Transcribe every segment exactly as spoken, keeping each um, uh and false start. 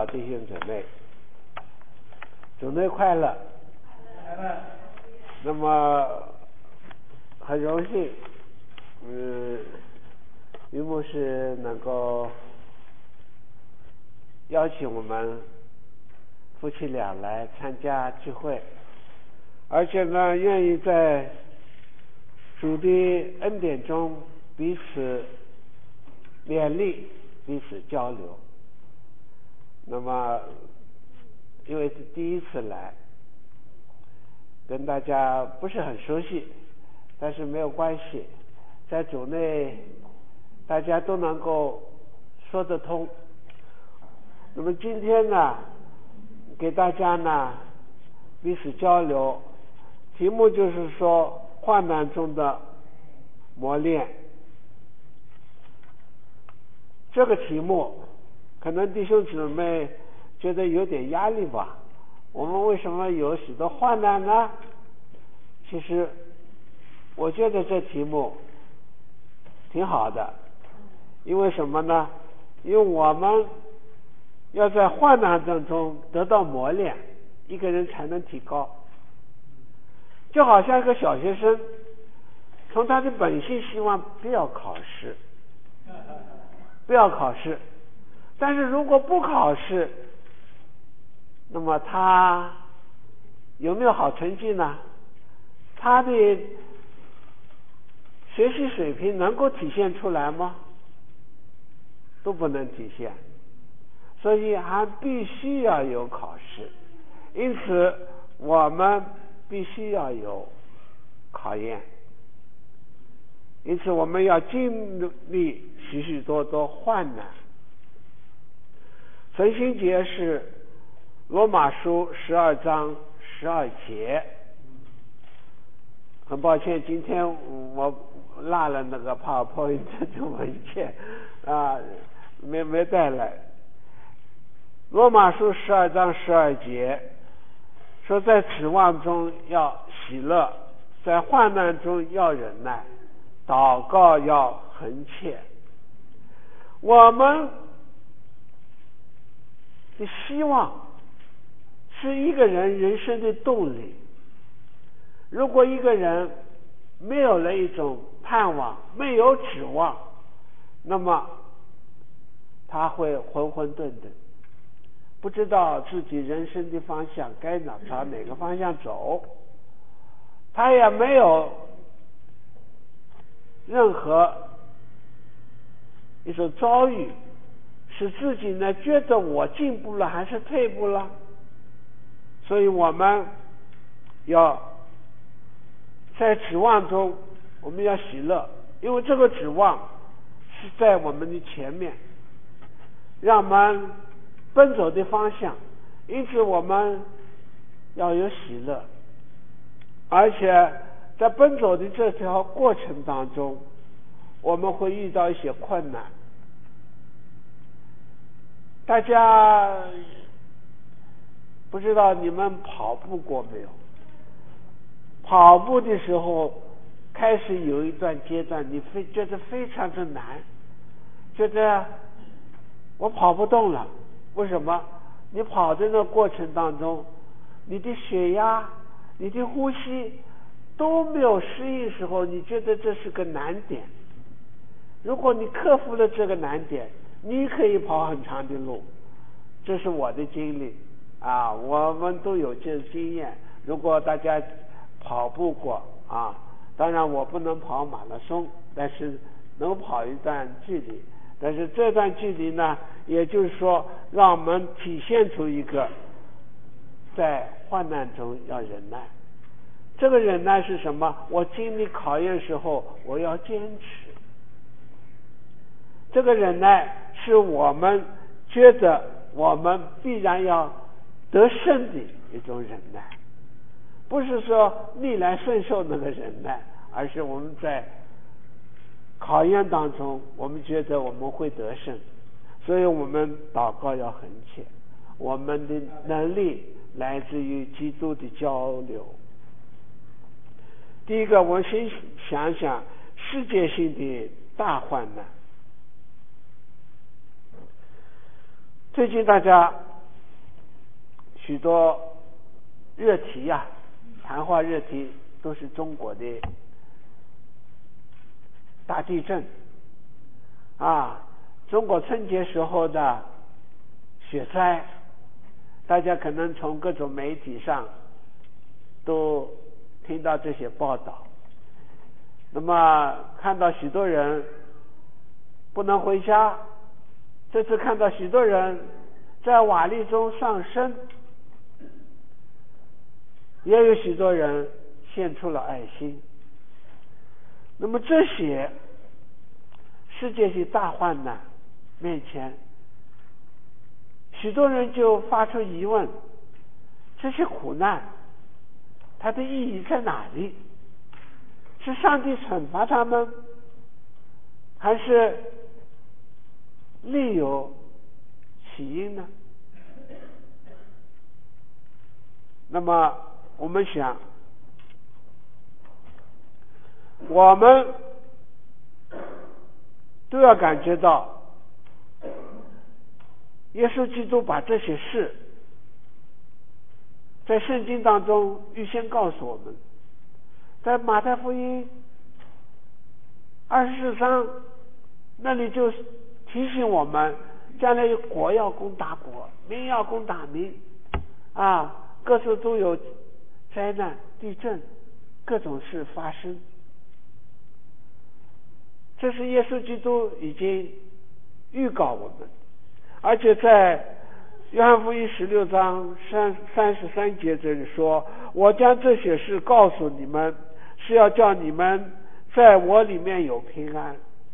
弟兄姊妹，主内快乐。 快乐。 那么很荣幸，嗯，于牧师能够邀请我们夫妻俩来参加聚会，而且呢，愿意在主的恩典中彼此勉励，彼此交流。那么因为是第一次来，跟大家不是很熟悉，但是没有关系，在主内大家都能够说得通。那么今天呢，给大家呢彼此交流，题目就是说患难中的磨练。这个题目可能弟兄姊妹觉得有点压力吧，我们为什么有许多患难呢？其实我觉得这题目挺好的，因为什么呢？因为我们要在患难当中得到磨练，一个人才能提高。就好像一个小学生，从他的本性希望不要考试，不要考试，但是如果不考试，那么他有没有好成绩呢？他的学习水平能够体现出来吗？都不能体现，所以还必须要有考试，因此我们必须要有考验，因此我们要经历许许多多患难。存心节是罗马书十二章十二节。很抱歉，今天我落了那个 PowerPoint 的文件啊，没没带来。罗马书十二章十二节说，在指望中要喜乐，在患难中要忍耐，祷告要恒切。我们的希望是一个人人生的动力。如果一个人没有了一种盼望，没有指望，那么他会混混沌沌，不知道自己人生的方向该哪朝哪个方向走，他也没有任何一种遭遇使自己呢觉得我进步了还是退步了。所以我们要在指望中我们要喜乐，因为这个指望是在我们的前面，让我们奔走的方向，因此我们要有喜乐。而且在奔走的这条过程当中，我们会遇到一些困难。大家不知道你们跑步过没有？跑步的时候开始有一段阶段你非觉得非常的难，觉得我跑不动了。为什么？你跑的那个过程当中，你的血压你的呼吸都没有适应时候，你觉得这是个难点。如果你克服了这个难点，你可以跑很长的路。这是我的经历啊，我们都有这经验。如果大家跑步过啊，当然我不能跑马拉松，但是能跑一段距离。但是这段距离呢，也就是说让我们体现出一个在患难中要忍耐。这个忍耐是什么？我经历考验时候我要坚持。这个忍耐是我们觉得我们必然要得胜的一种忍耐，不是说逆来顺受那个忍耐，而是我们在考验当中我们觉得我们会得胜，所以我们祷告要恒切。我们的能力来自于基督的交流。第一个，我们先想想世界性的大患难。最近大家许多热题呀、啊，谈话热题都是中国的大地震啊，中国春节时候的雪灾，大家可能从各种媒体上都听到这些报道。那么看到许多人不能回家，这次看到许多人在瓦砾中丧生，也有许多人献出了爱心。那么这些世界性大患难面前，许多人就发出疑问：这些苦难它的意义在哪里？是上帝惩罚他们，还是另有起因呢？那么我们想，我们都要感觉到耶稣基督把这些事在圣经当中预先告诉我们，在马太福音二十四章那里就提醒我们，将来国要攻打国，民要攻打民啊，各处都有灾难、地震，各种事发生。这是耶稣基督已经预告我们，而且在约翰福音十六章三三十三节这里说：“我将这些事告诉你们，是要叫你们在我里面有平安。”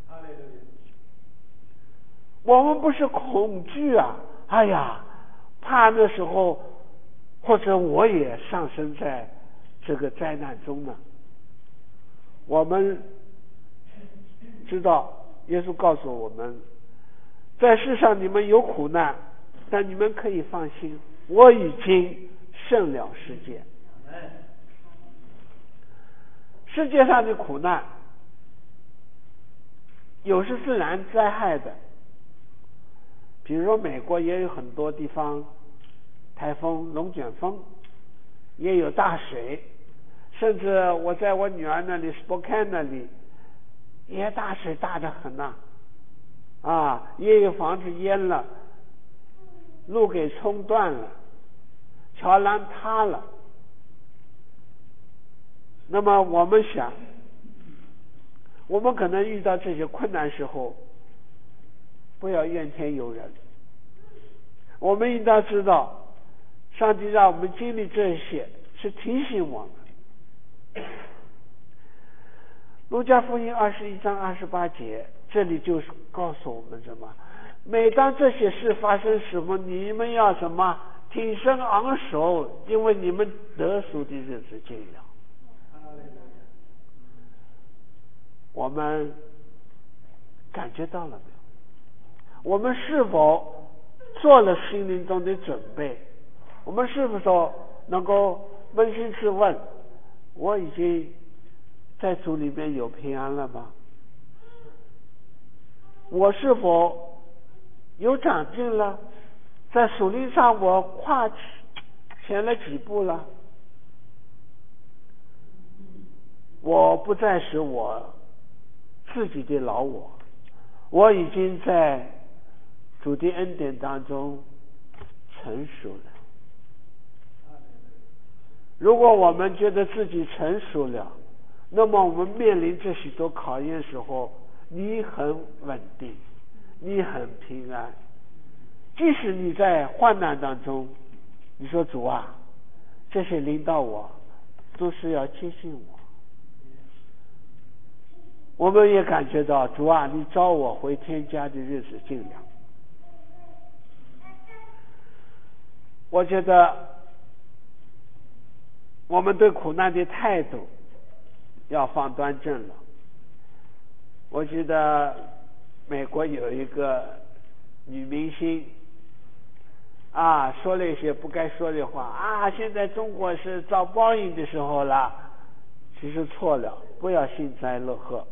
我们不是恐惧啊，哎呀，怕那时候或者我也上升在这个灾难中呢。我们知道耶稣告诉我们，在世上你们有苦难，但你们可以放心，我已经胜了世界。世界上的苦难有是自然灾害的，比如说美国也有很多地方台风、龙卷风，也有大水，甚至我在我女儿那里 Spokane 那里也大水大得很呐、啊，啊，也有房子淹了，路给冲断了，桥栏塌了。那么我们想，我们可能遇到这些困难时候，不要怨天尤人，我们应当知道，上帝让我们经历这些是提醒我们。路加福音二十一章二十八节，这里就是告诉我们什么？每当这些事发生什么，你们要什么？挺身昂首，因为你们得赎的日子近了。我们感觉到了没有？我们是否做了心灵中的准备？我们是否能够扪心自问，我已经在主里面有平安了吗？我是否有长进了？在属灵上我跨前了几步了？我不再是我自己的老我，我已经在主的恩典当中成熟了。如果我们觉得自己成熟了，那么我们面临这许多考验的时候，你很稳定，你很平安。即使你在患难当中，你说主啊，这些临到我都是要接近我，我们也感觉到主啊，你召我回天家的日子近了。我觉得我们对苦难的态度要放端正了。我记得美国有一个女明星啊，说了一些不该说的话啊，现在中国是遭报应的时候了。其实错了，不要幸灾乐祸。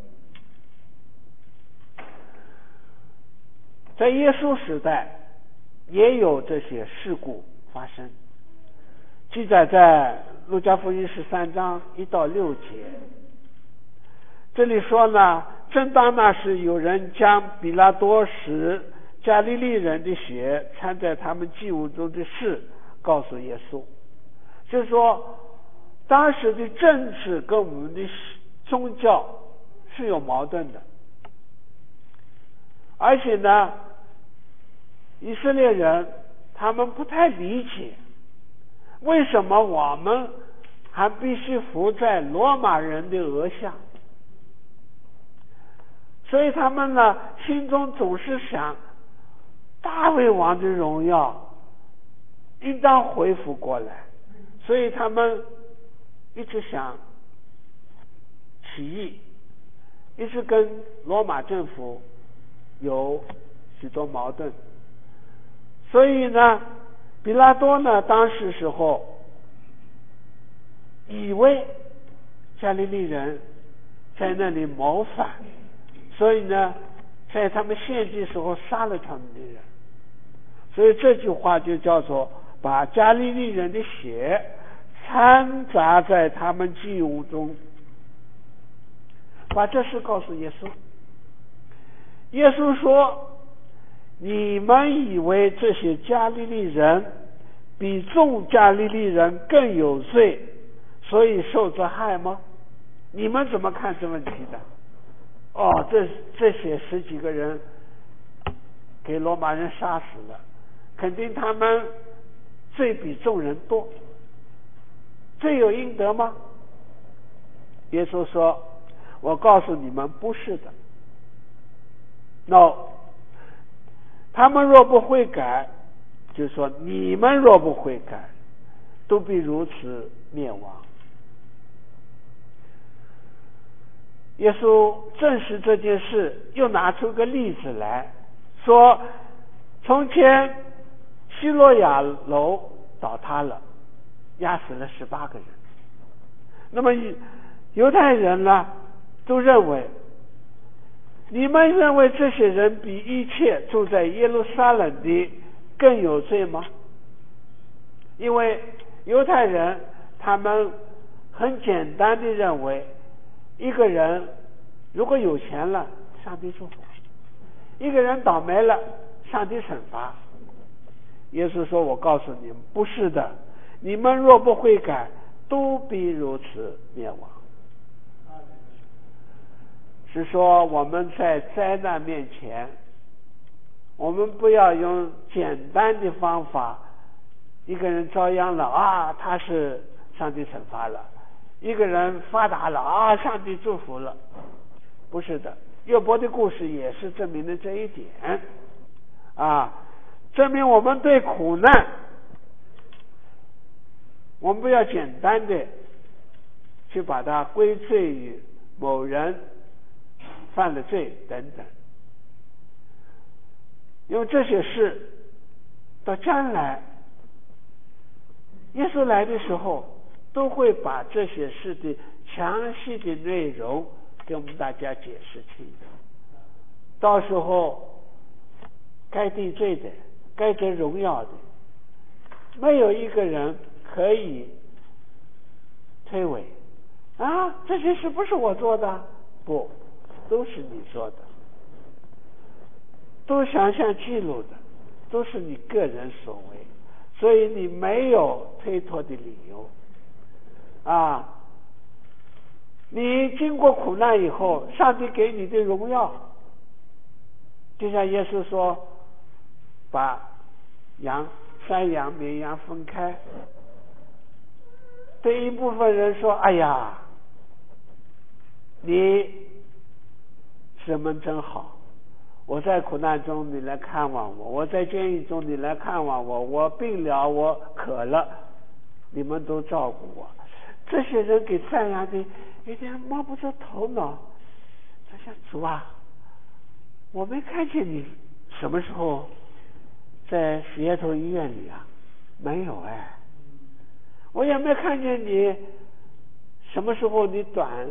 在耶稣时代也有这些事故发生， 记载在路加福音十三章一到六节。这里说呢，正当那时，有人将比拉多使加利利人的血掺在他们祭物中的事告诉耶稣。就是说，当时的政治跟我们的宗教是有矛盾的，而且呢，以色列人他们不太理解为什么我们还必须服在罗马人的额下，所以他们呢心中总是想大卫王的荣耀应当恢复过来，所以他们一直想起义，一直跟罗马政府有许多矛盾。所以呢，比拉多呢当时时候以为加利利人在那里谋反，所以呢在他们献祭时候杀了他们的人，所以这句话就叫做把加利利人的血掺杂在他们祭物中，把这事告诉耶稣。耶稣说，你们以为这些加利利人比众加利利人更有罪，所以受这害吗？你们怎么看这问题的？哦，这这些十几个人给罗马人杀死了，肯定他们罪比众人多，罪有应得吗？耶稣说，我告诉你们，不是的。No， 他们若不悔改，就说你们若不悔改，都必如此灭亡。耶稣证实这件事，又拿出个例子来说，从前希罗亚楼倒塌了，压死了十八个人。那么犹太人呢都认为，你们认为这些人比一切住在耶路撒冷的更有罪吗？因为犹太人他们很简单的认为，一个人如果有钱了，上帝祝福；一个人倒霉了，上帝惩罚。耶稣说，我告诉你们，不是的，你们若不悔改，都必如此灭亡。是说我们在灾难面前，我们不要用简单的方法，一个人遭殃了啊，他是上帝惩罚了；一个人发达了啊，上帝祝福了。不是的，约伯的故事也是证明了这一点啊，证明我们对苦难，我们不要简单的去把它归罪于某人犯了罪等等，因为这些事到将来耶稣来的时候，都会把这些事的详细的内容给我们大家解释清楚。到时候该定罪的，该得荣耀的，没有一个人可以推诿啊，这些事不是我做的，不，都是你做的，都详细记录的，都是你个人所为，所以你没有推脱的理由啊。你经过苦难以后，上帝给你的荣耀，就像耶稣说，把羊山羊绵羊分开，对一部分人说，哎呀，你神们真好，我在苦难中你来看望我，我在监狱中你来看望我，我病了我渴了你们都照顾我。这些人给赞扬的有点摸不着头脑，他想，主啊，我没看见你什么时候在街头医院里啊？没有哎，我也没看见你什么时候你短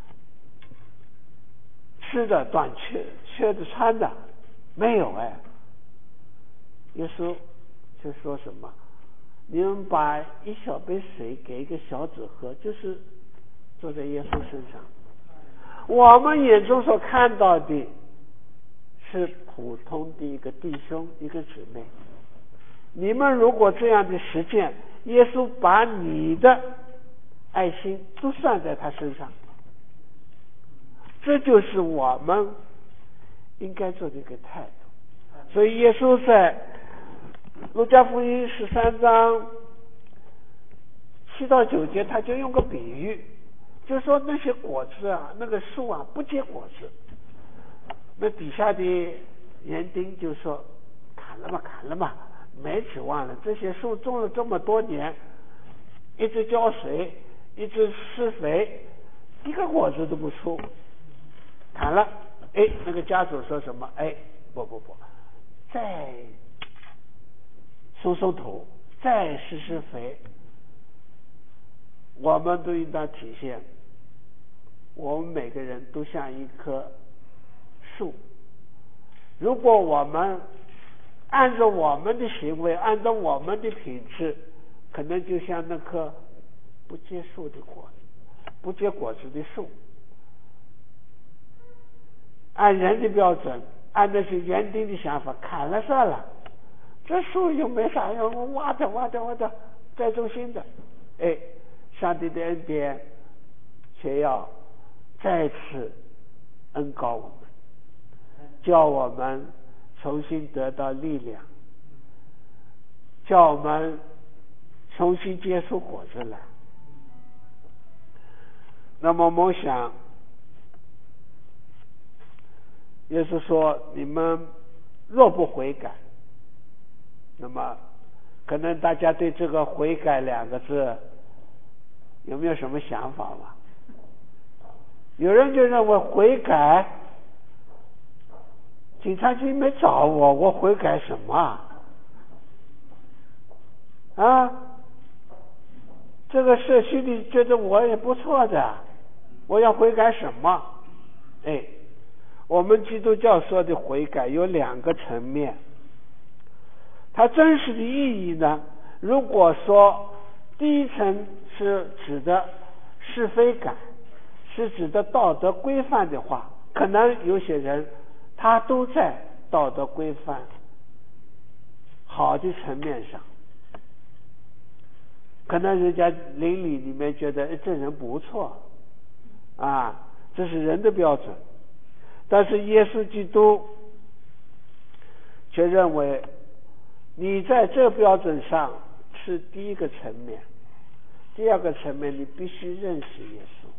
吃的短缺缺的穿的，没有哎。耶稣就说什么， 你们把一小杯水给一个小子喝，就是坐在耶稣身上。我们眼中所看到的是普通的一个弟兄一个姊妹，你们如果这样的实践，耶稣把你的爱心都算在他身上，这就是我们应该做的一个态度。所以耶稣在路加福音十三章七到九节，他就用个比喻，就说那些果子啊，那个树啊不结果子，那底下的园丁就说砍了吧砍了吧，没指望了，这些树种了这么多年，一直浇水一直施肥，一个果子都不出，砍了。哎，那个家主说什么？哎，不不不，再松松土，再施施肥。我们都应当体现，我们每个人都像一棵树，如果我们按照我们的行为，按照我们的品质，可能就像那棵不结树的果子，不结果子的树。按人的标准，按那些园丁的想法，砍了算了，这树又没啥用，我挖着挖着挖着再种新的。哎，上帝的恩典却要再次恩膏我们，叫我们重新得到力量，叫我们重新结出果子来。那么我想耶稣说，你们若不悔改，那么可能大家对这个悔改两个字有没有什么想法吧？有人就认为悔改，警察局没找我，我悔改什么啊？啊，这个社区里觉得我也不错的，我要悔改什么？哎，我们基督教说的悔改有两个层面，它真实的意义呢，如果说第一层是指的是非感，是指的道德规范的话，可能有些人他都在道德规范好的层面上，可能人家邻里里面觉得这人不错啊，这是人的标准。但是耶稣基督却认为你在这标准上是第一个层面，第二个层面你必须认识耶稣，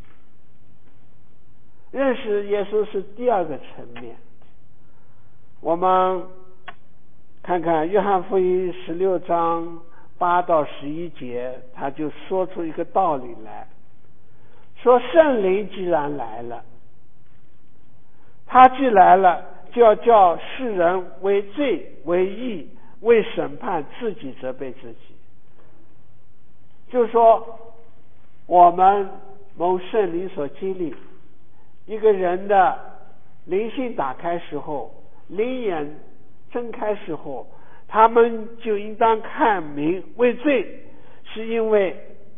认识耶稣是第二个层面。我们看看约翰福音十六章八到十一节，他就说出一个道理来，说圣灵既然来了，他既来了，就要叫世人为罪为义为审判自己责备自己。就是说我们蒙圣灵所激励，一个人的灵性打开时候，灵眼睁开时候，他们就应当看明为罪，是因为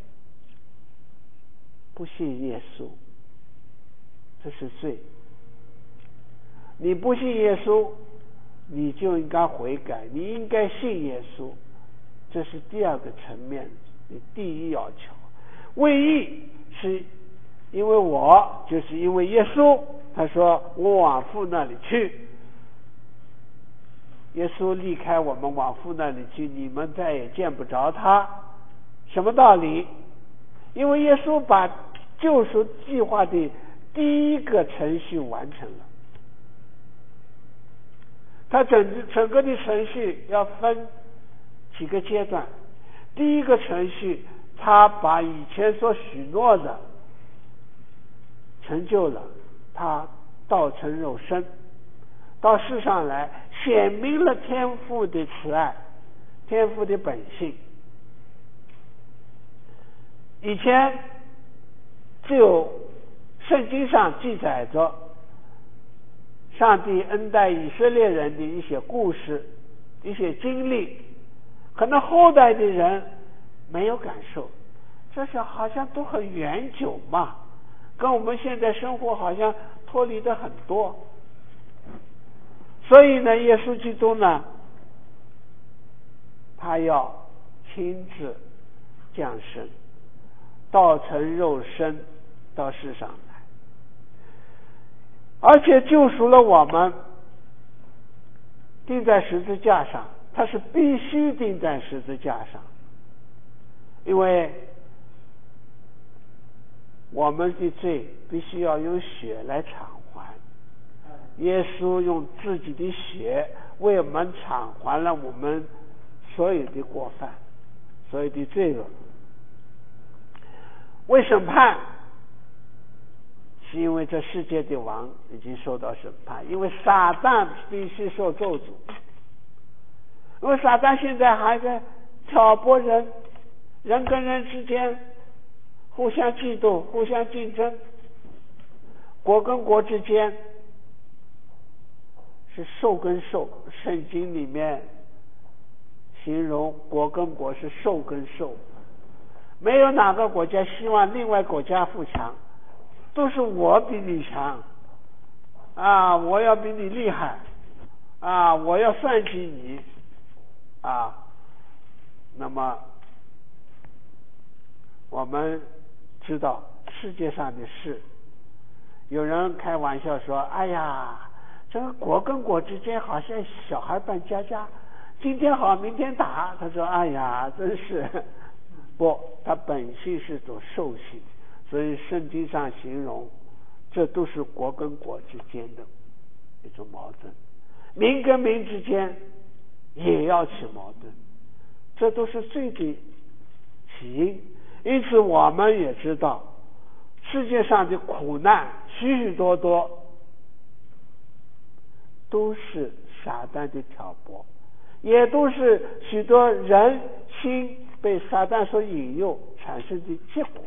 不信耶稣，这是罪。你不信耶稣，你就应该悔改，你应该信耶稣，这是第二个层面的第一要求。为义是因为我就是因为耶稣，他说我往父那里去，耶稣离开我们往父那里去，你们再也见不着他。什么道理？因为耶稣把救赎计划的第一个程序完成了，他整整个的程序要分几个阶段。第一个程序，他把以前所许诺的成就了，他道成肉身到世上来，显明了天父的慈爱，天父的本性。以前只有圣经上记载着上帝恩待以色列人的一些故事一些经历，可能后代的人没有感受，这是好像都很远久嘛，跟我们现在生活好像脱离的很多。所以呢，耶稣基督呢，他要亲自降生，道成肉身到世上来，而且救赎了我们，钉在十字架上，他是必须钉在十字架上，因为我们的罪必须要用血来偿还。耶稣用自己的血为我们偿还了我们所有的过犯，所有的罪恶。为审判，是因为这世界的王已经受到审判，因为撒旦必须受咒诅，因为撒旦现在还在挑拨人，人跟人之间互相嫉妒，互相竞争，国跟国之间是兽跟兽，圣经里面形容国跟国是兽跟兽，没有哪个国家希望另外国家富强，都是我比你强啊，我要比你厉害啊，我要算计你啊。那么我们知道世界上的事，有人开玩笑说，哎呀，这个国跟国之间好像小孩扮家家，今天好明天打。他说，哎呀，真是不，他本性是种兽性，所以圣经上形容这都是国跟国之间的一种矛盾，民跟民之间也要起矛盾，这都是罪的起因。因此我们也知道世界上的苦难许许多多都是撒旦的挑拨，也都是许多人心被撒旦所引诱产生的结果。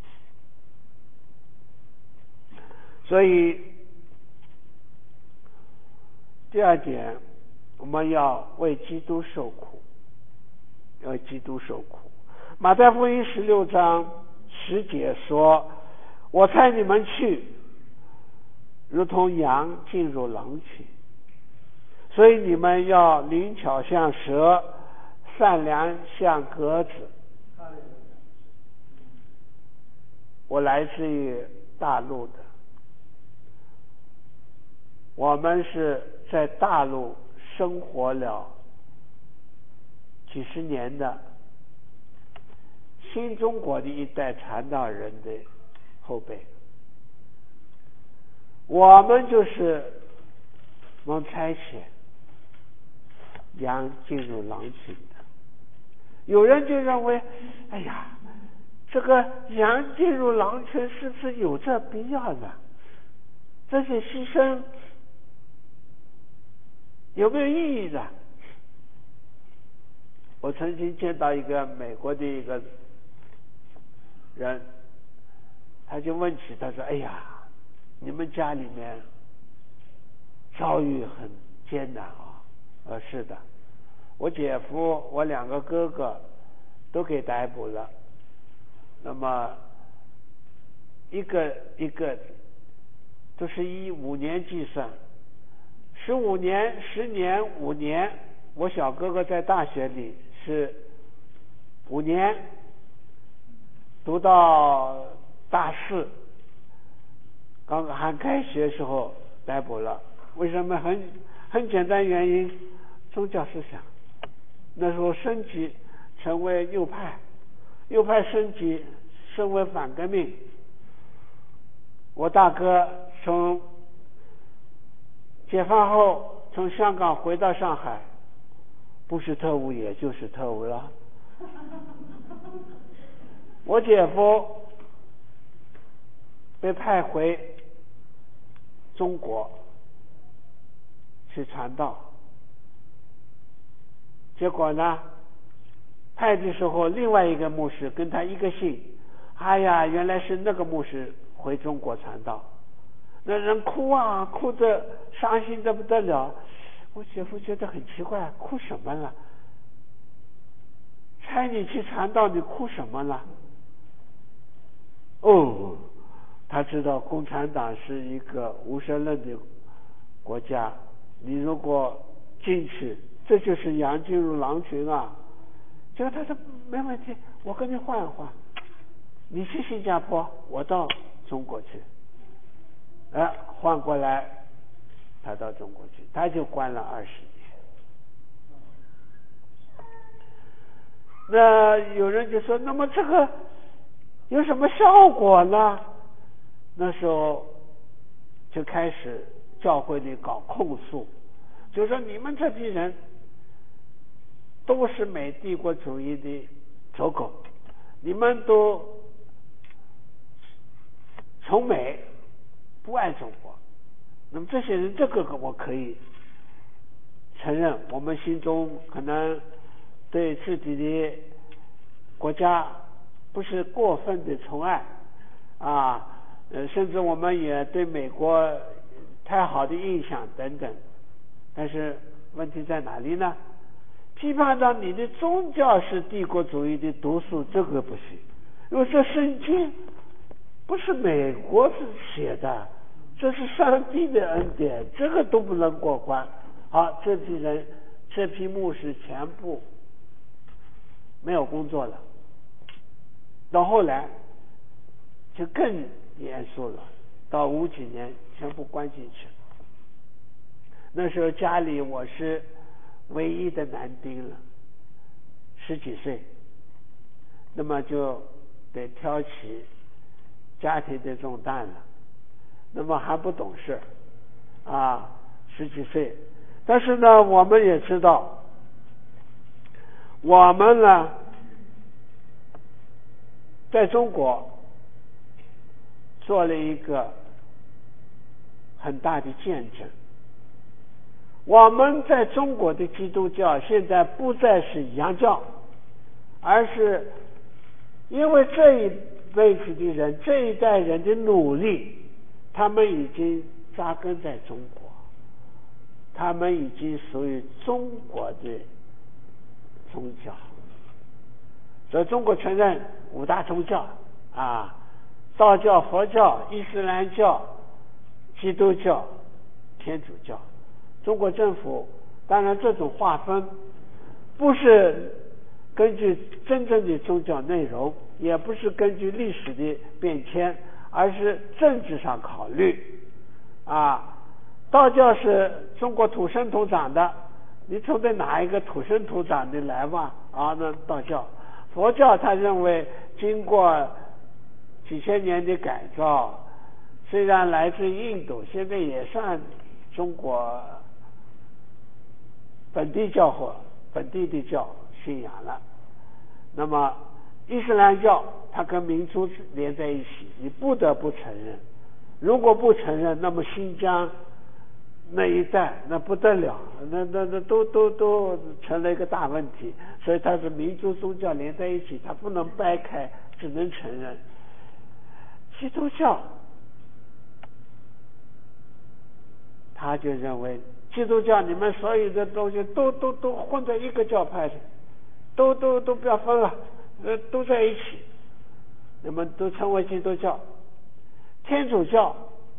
所以第二点，我们要为基督受苦，为基督受苦。马太福音十六章十节说，我差你们去，如同羊进入狼群，所以你们要灵巧像蛇，善良像鸽子。我来自于大陆的，我们是在大陆生活了几十年的新中国的一代传道人的后辈，我们就是蒙差遣羊进入狼群的。有人就认为，哎呀，这个羊进入狼群是不是有这必要呢？这些牺牲有没有意义呢？我曾经见到一个美国的一个人，他就问起，他说，哎呀，你们家里面遭遇很艰难啊。呃，是的，我姐夫我两个哥哥都给逮捕了，那么一个一个都是以五年计算，十五年十年五年，我小哥哥在大学里是五年读到大四，刚刚还开学时候逮捕了。为什么？很很简单原因，宗教思想。那时候升级成为右派，右派升级升为反革命。我大哥从解放后从香港回到上海，不是特务也就是特务了。我姐夫被派回中国去传道，结果呢，派的时候另外一个牧师跟他一个姓，哎呀，原来是那个牧师回中国传道，那人哭啊，哭得伤心得不得了。我姐夫觉得很奇怪，哭什么了？ 派你去传道，你哭什么了？哦，他知道共产党是一个无神论的国家，你如果进去，这就是羊进入狼群啊。结果他说没问题，我跟你换一换，你去新加坡，我到中国去。哎，换过来，他到中国去，他就关了二十年。那有人就说，那么这个有什么效果呢？那时候就开始教会里搞控诉，就说你们这批人都是美帝国主义的走狗，你们都崇美不爱中国。那么这些人，这个我可以承认，我们心中可能对自己的国家不是过分的宠爱啊，呃，甚至我们也对美国太好的印象等等。但是问题在哪里呢？批判到你的宗教是帝国主义的毒素，这个不行，因为这圣经不是美国写的，这是上帝的恩典，这个都不能过关。好，这批人，这批牧师全部没有工作了。到后来就更严肃了，到五几年全部关进去。那时候家里我是唯一的男丁了，十几岁，那么就得挑起家庭的重担了。那么还不懂事啊，十几岁。但是呢，我们也知道，我们呢在中国做了一个很大的见证。我们在中国的基督教现在不再是洋教，而是因为这一辈子的人，这一代人的努力，他们已经扎根在中国，他们已经属于中国的宗教。所以中国承认五大宗教啊，道教、佛教、伊斯兰教、基督教、天主教。中国政府当然这种划分不是根据真正的宗教内容，也不是根据历史的变迁，而是政治上考虑啊。道教是中国土生土长的，你总得拿一个土生土长的来嘛啊，那道教。佛教他认为经过几千年的改造，虽然来自印度，现在也算中国本地教或本地的教信仰了。那么伊斯兰教它跟民族连在一起，你不得不承认，如果不承认，那么新疆那一带那不得了，那那那都都都成了一个大问题。所以它是民族宗教连在一起，它不能掰开，只能承认。基督教他就认为基督教你们所有的东西都都都混在一个教派里，都都都不要分了，呃，都在一起，那么都称为基督教。天主教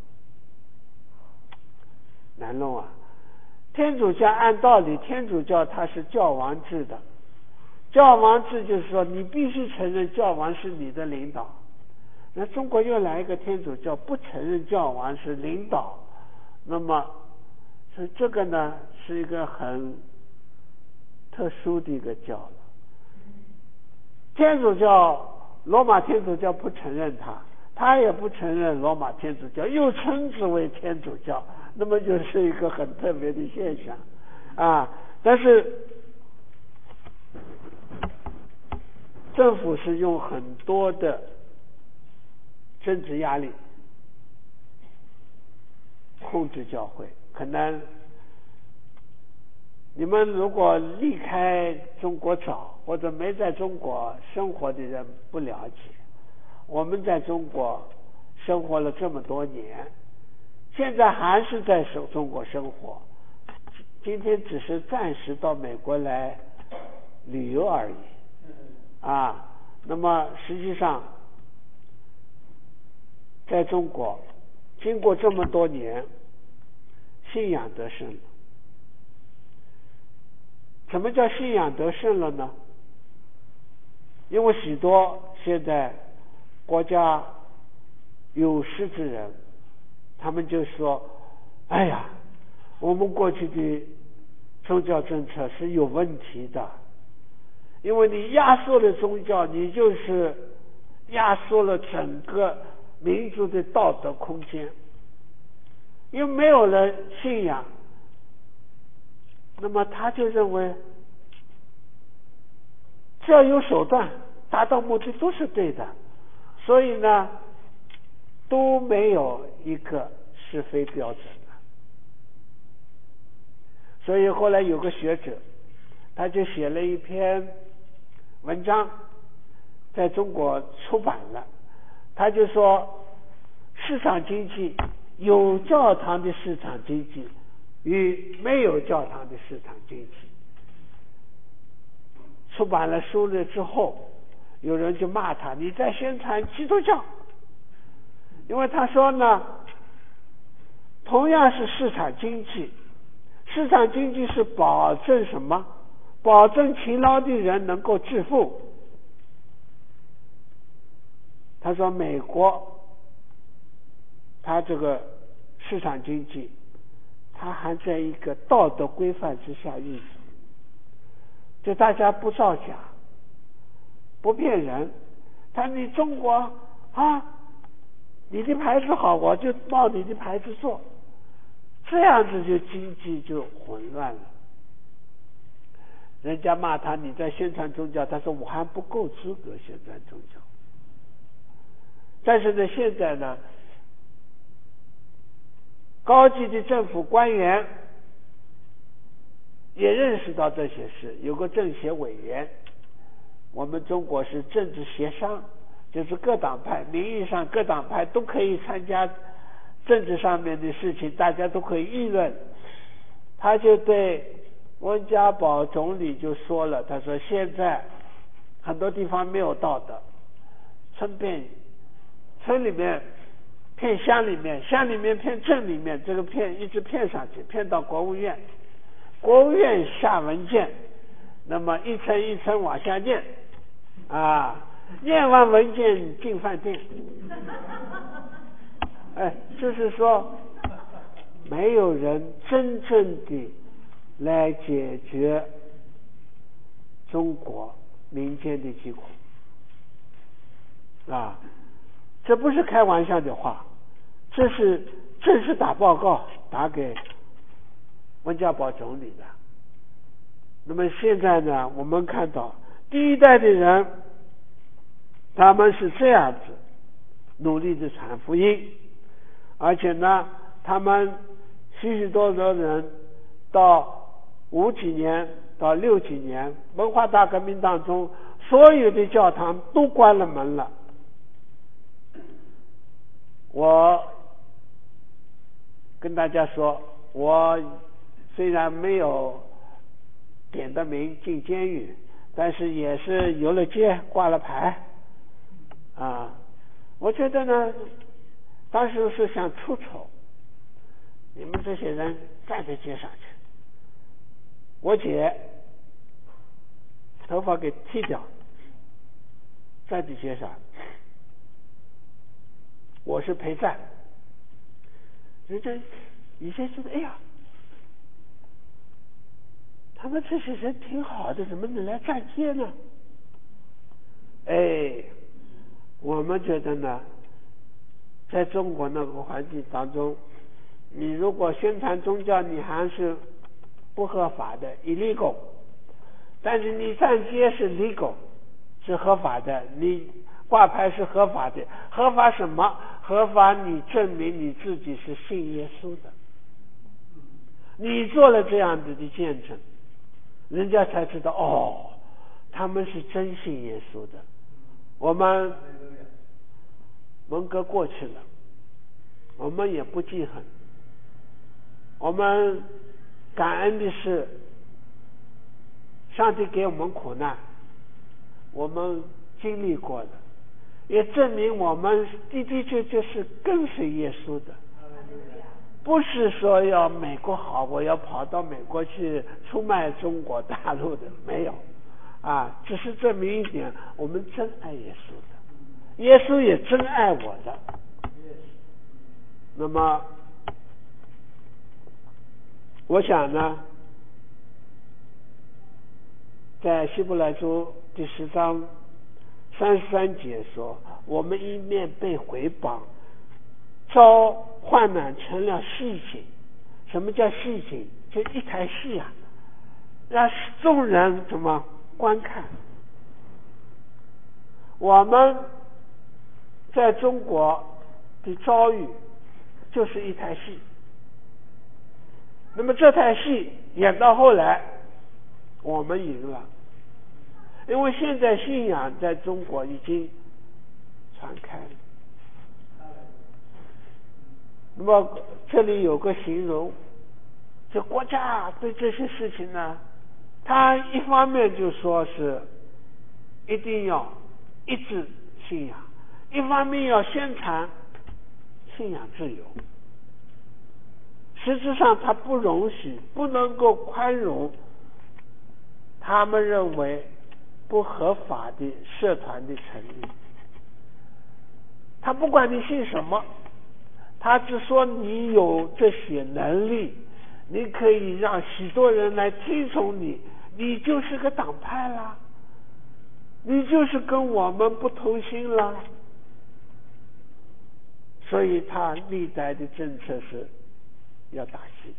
难弄啊，天主教按道理天主教它是教王制的，教王制就是说你必须承认教王是你的领导。那中国又来一个天主教不承认教王是领导，那么所以这个呢是一个很特殊的一个教了。天主教罗马天主教不承认他，他也不承认罗马天主教，又称之为天主教，那么就是一个很特别的现象啊。但是政府是用很多的政治压力控制教会。可能你们如果离开中国早，或者没在中国生活的人不了解，我们在中国生活了这么多年，现在还是在中国生活，今天只是暂时到美国来旅游而已啊，那么实际上在中国经过这么多年，信仰得胜了。什么叫信仰得胜了呢？因为许多现在国家有识之人，他们就说，哎呀，我们过去的宗教政策是有问题的，因为你压缩了宗教，你就是压缩了整个民族的道德空间，因为没有了信仰，那么他就认为只要有手段达到目的都是对的，所以呢都没有一个是非标准的。所以后来有个学者，他就写了一篇文章，在中国出版了，他就说市场经济，有教堂的市场经济与没有教堂的市场经济。出版了书了之后，有人就骂他，你在宣传基督教。因为他说呢，同样是市场经济，市场经济是保证什么？保证勤劳的人能够致富。他说美国他这个市场经济，他还在一个道德规范之下运行，就大家不造假，不骗人。他你中国啊，你的牌子好，我就冒你的牌子做，这样子就经济就混乱了。人家骂他你在宣传宗教，他说我还不够资格宣传宗教。但是呢，现在呢，高级的政府官员也认识到这些事，有个政协委员，我们中国是政治协商，就是各党派名义上各党派都可以参加政治上面的事情，大家都可以议论。他就对温家宝总理就说了，他说现在很多地方没有道德，村骗村里面骗乡里面，乡里面骗镇里面，这个骗一直骗上去，骗到国务院，国务院下文件，那么一层一层往下念啊，念完文件进饭店。哎，就是说没有人真正的来解决中国民间的疾苦啊，这不是开玩笑的话，这是正式打报告打给温家宝总理的。那么现在呢，我们看到第一代的人，他们是这样子努力的传福音，而且呢，他们许许多多人到五几年到六几年文化大革命当中，所有的教堂都关了门了。我跟大家说，我虽然没有点的名进监狱，但是也是游了街挂了牌啊。我觉得呢，当时是想出丑，你们这些人站在街上去，我姐头发给剃掉，站在街上，我是陪站。人家以前觉得，哎呀，他们这些人挺好的，怎么能来站街呢？哎，我们觉得呢，在中国那个环境当中，你如果宣传宗教，你还是不合法的 illegal， 但是你站街是 legal， 是合法的，你挂牌是合法的。合法什么？合法你证明你自己是信耶稣的，你做了这样子的见证，人家才知道哦，他们是真信耶稣的。我们文革过去了，我们也不记恨，我们感恩的是上帝给我们苦难， 我们经历过的，也证明我们的的确确是跟随耶稣的，不是说要美国好，我要跑到美国去出卖中国大陆的，没有啊，只是证明一点，我们真爱耶稣的，耶稣也真爱我的。那么我想呢，在希伯来书第十章三十三节说，我们一面被毁谤，遭患难成了戏景。什么叫戏景？就一台戏啊，让众人怎么观看。我们在中国的遭遇就是一台戏，那么这台戏演到后来我们赢了，因为现在信仰在中国已经传开了。那么这里有个形容，这国家对这些事情呢，他一方面就说是一定要一致信仰，一方面要宣传信仰自由，实质上他不容许，不能够宽容他们认为不合法的社团的成立。他不管你信什么，他只说你有这些能力，你可以让许多人来听从你，你就是个党派啦，你就是跟我们不同心啦。所以他历代的政策是要打击。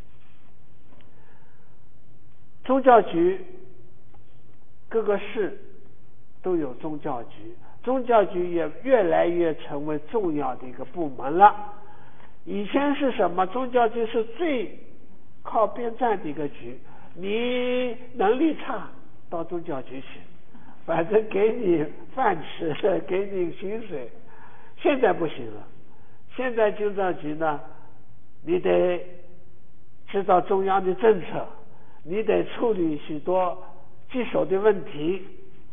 宗教局各个市都有宗教局，宗教局也越来越成为重要的一个部门了。以前是什么？宗教局是最靠边站的一个局，你能力差到宗教局去，反正给你饭吃，给你薪水。现在不行了，现在宗教局呢，你得知道中央的政策，你得处理许多棘手的问题，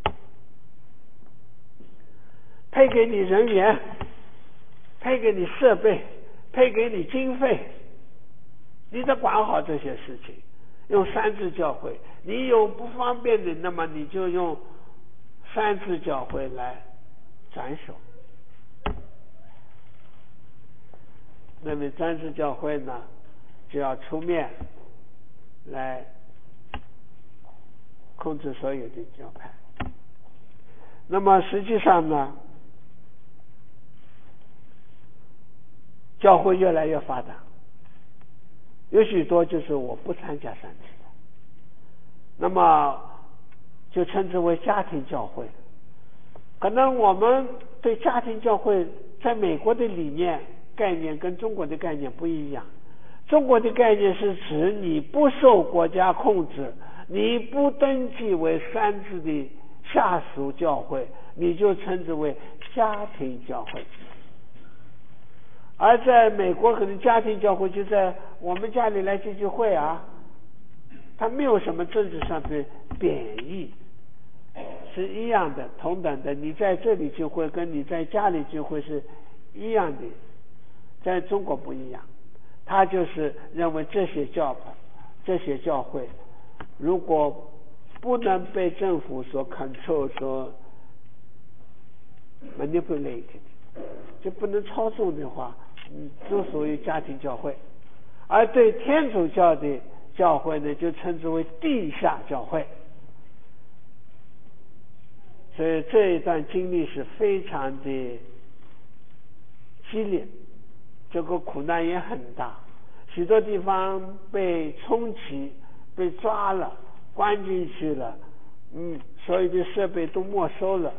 配给你人员，配给你设备，配给你经费，你得管好这些事情。用三自教会，你有不方便的，那么你就用三自教会来斩首。那么三自教会呢，就要出面来控制所有的教派。那么实际上呢，教会越来越发达，有许多就是我不参加三自的，那么就称之为家庭教会。可能我们对家庭教会在美国的理念概念跟中国的概念不一样。中国的概念是指你不受国家控制，你不登记为三自的下属教会，你就称之为家庭教会。而在美国可能家庭教会就在我们家里来聚聚会啊，它没有什么政治上的贬义，是一样的同等的，你在这里聚会跟你在家里聚会是一样的。在中国不一样，他就是认为这些教派这些教会如果不能被政府所 control 所 manipulated， 就不能操纵的话，就属于家庭教会。而对天主教的教会呢，就称之为地下教会。所以这一段经历是非常的激烈，这个苦难也很大，许多地方被冲击，被抓了，关进去了，嗯，所有的设备都没收了。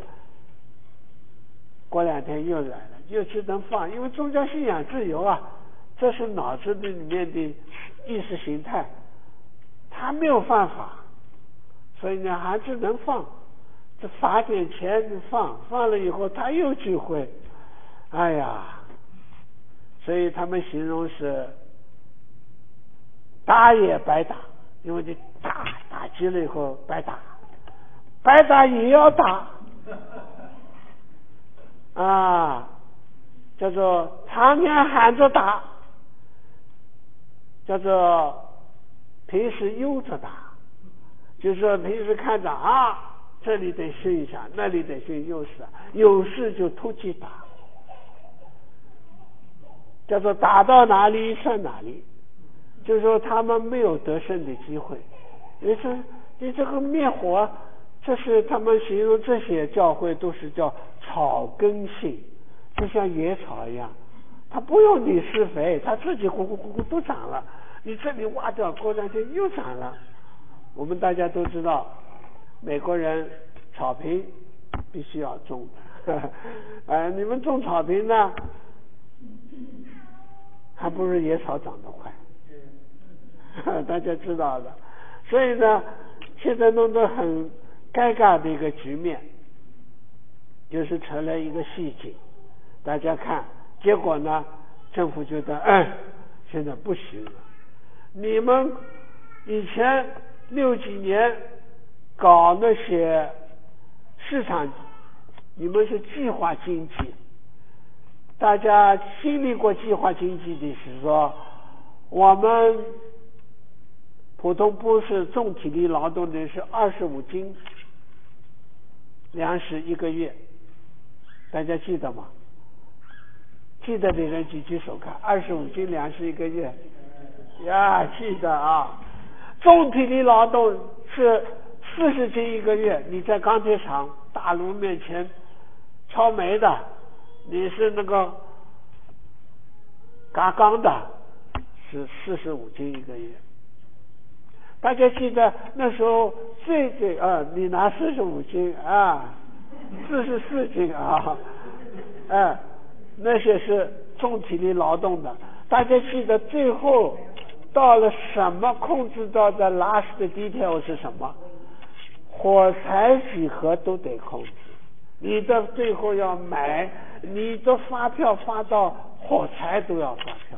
过两天又来了，又只能放，因为宗教信仰自由啊，这是脑子里面的意识形态，他没有犯法，所以呢还只能放，这罚点钱放，放了以后他又聚会，哎呀，所以他们形容是打也白打，因为你打打击了以后白打，白打也要打， 啊，叫做常年喊着打，叫做平时悠着打，就是说平时看着啊，这里得训一下，那里得训，有事有事就突击打，叫做打到哪里算哪里，就是说他们没有得胜的机会。你说你这个灭火，这是他们形容这些教会都是叫草根性，就像野草一样，它不用你施肥，它自己咕咕咕咕都长了，你这里挖掉过两天又长了。我们大家都知道，美国人草坪必须要种的，呃，你们种草坪呢，还不如野草长得快，大家知道的。所以呢，现在弄得很尴尬的一个局面，就是成了一个戏景。大家看，结果呢，政府觉得，哎，现在不行了。你们以前六几年搞那些市场，你们是计划经济，大家经历过计划经济的是说，我们普通不是重体力劳动的是二十五斤粮食一个月，大家记得吗？记得的人举举手看，二十五斤粮食一个月呀，记得啊。重体力劳动是四十斤一个月，你在钢铁厂大炉面前敲煤的，你是那个嘎钢的，是四十五斤一个月。大家记得那时候最最啊，你拿四十五斤啊，四十四斤啊，哎，那些是重体力劳动的。大家记得最后到了什么控制到的 last detail 是什么？火柴几何都得控制，你的最后要买，你的发票发到火柴都要发票。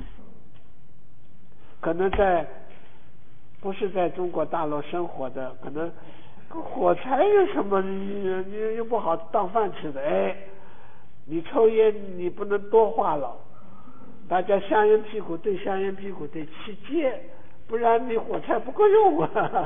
可能在不是在中国大陆生活的，可能火柴有什么，你又不好当饭吃的，哎，你抽烟你不能多话了，大家香烟屁股对香烟屁股得去接，不然你火柴不够用啊。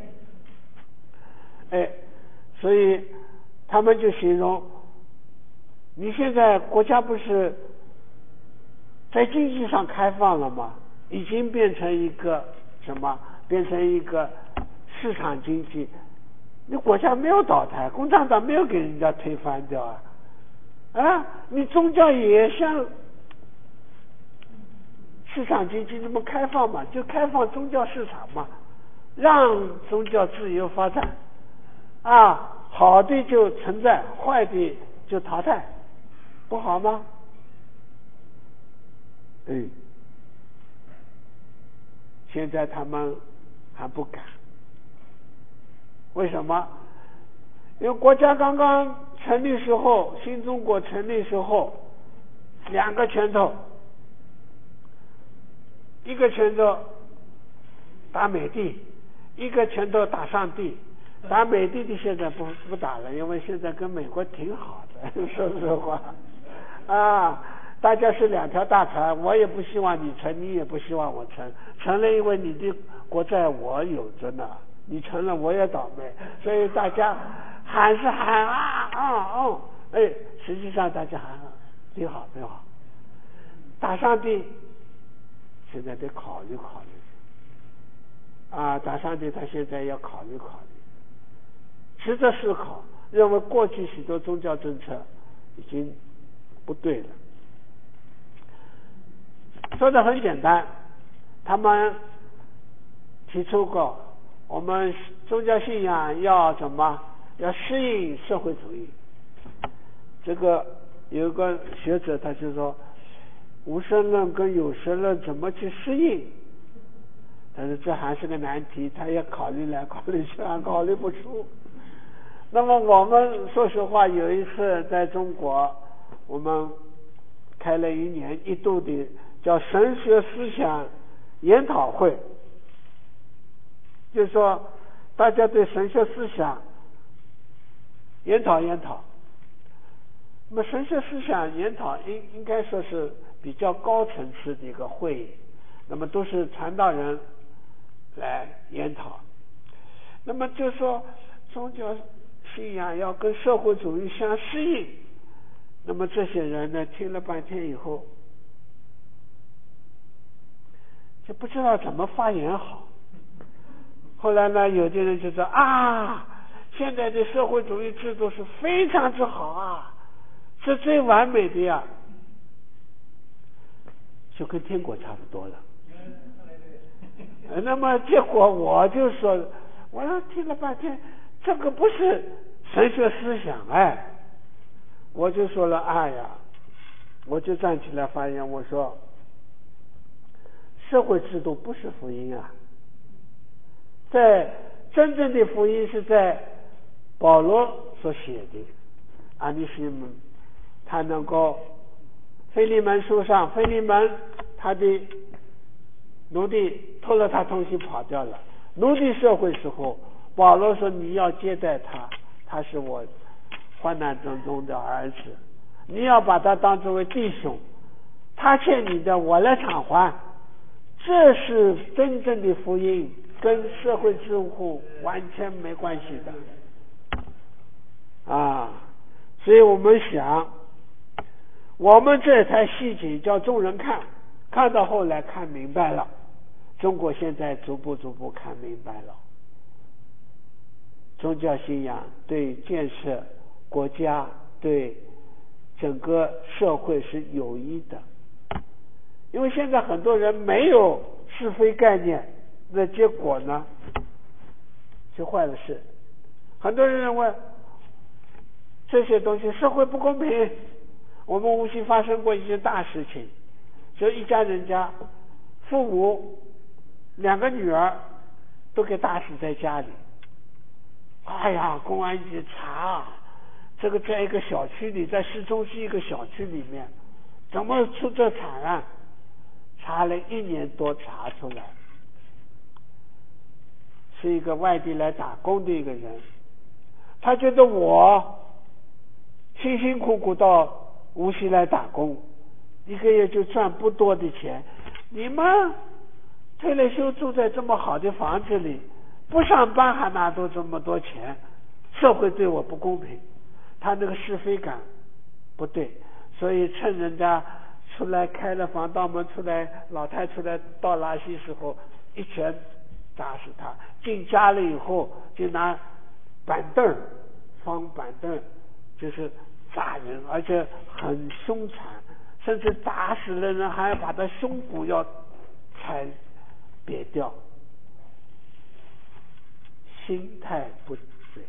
哎，所以他们就形容，你现在国家不是在经济上开放了吗？已经变成一个什么？变成一个市场经济，你国家没有倒台，共产党没有给人家推翻掉啊！啊，你宗教也像市场经济那么开放嘛，就开放宗教市场嘛，让宗教自由发展啊，好的就存在，坏的就淘汰，不好吗？嗯，现在他们还不敢，为什么？因为国家刚刚成立时候，新中国成立时候，两个拳头，一个拳头打美帝，一个拳头打上帝。打美帝的现在不不打了，因为现在跟美国挺好的，说实话啊，大家是两条大船，我也不希望你成，你也不希望我成，成了因为你的国债我有着呢，你成了我也倒霉，所以大家喊是喊啊啊哦，哎，实际上大家喊挺好挺好。打上帝现在得考虑考虑啊，打上帝他现在要考虑考虑，值得思考，认为过去许多宗教政策已经不对了。说的很简单，他们提出过我们宗教信仰要怎么要适应社会主义。这个有一个学者他就说，无神论跟有神论怎么去适应，但是这还是个难题，他也考虑来考虑去，还考虑不出。那么我们说实话，有一次在中国我们开了一年一度的叫神学思想研讨会，就是说大家对神学思想研讨研讨。那么神学思想研讨应应该说是比较高层次的一个会议，那么都是传道人来研讨。那么就说宗教信仰要跟社会主义相适应，那么这些人呢听了半天以后就不知道怎么发言好。后来呢有的人就说啊，现在的社会主义制度是非常之好啊，是最完美的呀，就跟天国差不多了。那么结果我就说，我要听了半天，这个不是神学思想哎，我就说了，哎呀，我就站起来发言，我说，社会制度不是福音啊，在真正的福音是在保罗所写的，阿尼西姆他能够腓利门书上，腓利门他的奴隶偷了他东西跑掉了，奴隶社会时候，保罗说你要接待他，他是我患难当中的儿子，你要把他当作为弟兄，他欠你的我来偿还，这是真正的福音，跟社会制度完全没关系的啊！所以我们想，我们这台戏景叫众人看，看到后来看明白了，中国现在逐步逐步看明白了，宗教信仰对建设国家对整个社会是有益的，因为现在很多人没有是非概念，那结果呢就坏了事。很多人认为这些东西社会不公平，我们无锡发生过一件大事情，就一家人家父母两个女儿都给打死在家里，哎呀，公安局查，这个在一个小区里，在市中心一个小区里面，怎么出这惨案？查了一年多查出来，是一个外地来打工的一个人，他觉得我辛辛苦苦到无锡来打工，一个月就赚不多的钱，你们退了休住在这么好的房子里，不上班还拿到这么多钱，社会对我不公平，他那个是非感不对，所以趁人家出来开了防盗门出来，老太出来倒垃圾时候一拳打死他，进家了以后就拿板凳方板凳就是打人，而且很凶残，甚至打死了人还要把他胸骨要踩瘪掉，心态不对，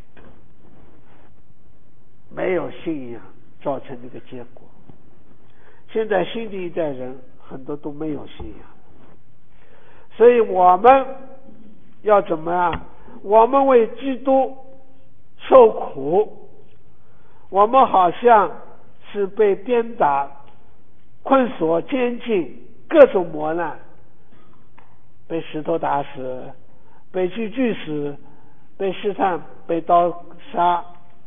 没有信仰造成这个结果。现在新的一代人很多都没有信仰，所以我们要怎么样？我们为基督受苦，我们好像是被鞭打、困锁、监禁，各种磨难，被石头打死，被锯锯死，被试探，被刀杀，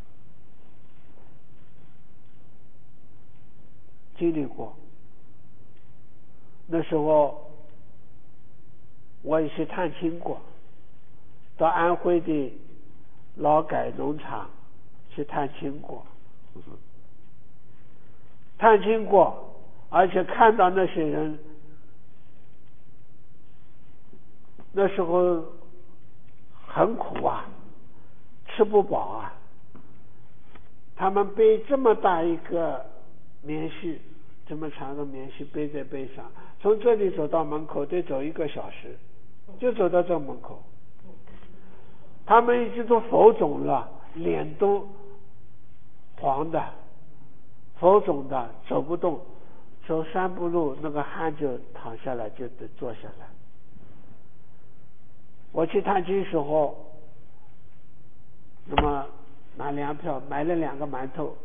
经历过。那时候我也去探亲过，到安徽的劳改农场去探亲过，探亲过，而且看到那些人，那时候很苦啊，吃不饱啊，他们背这么大一个棉絮，这么长的棉絮背在背上，从这里走到门口得走一个小时，就走到这门口，他们已经都浮肿了，脸都黄的，浮肿的，走不动，走三步路那个汗就淌下来，就得坐下来。我去探亲时候，那么拿粮票买了两个馒头，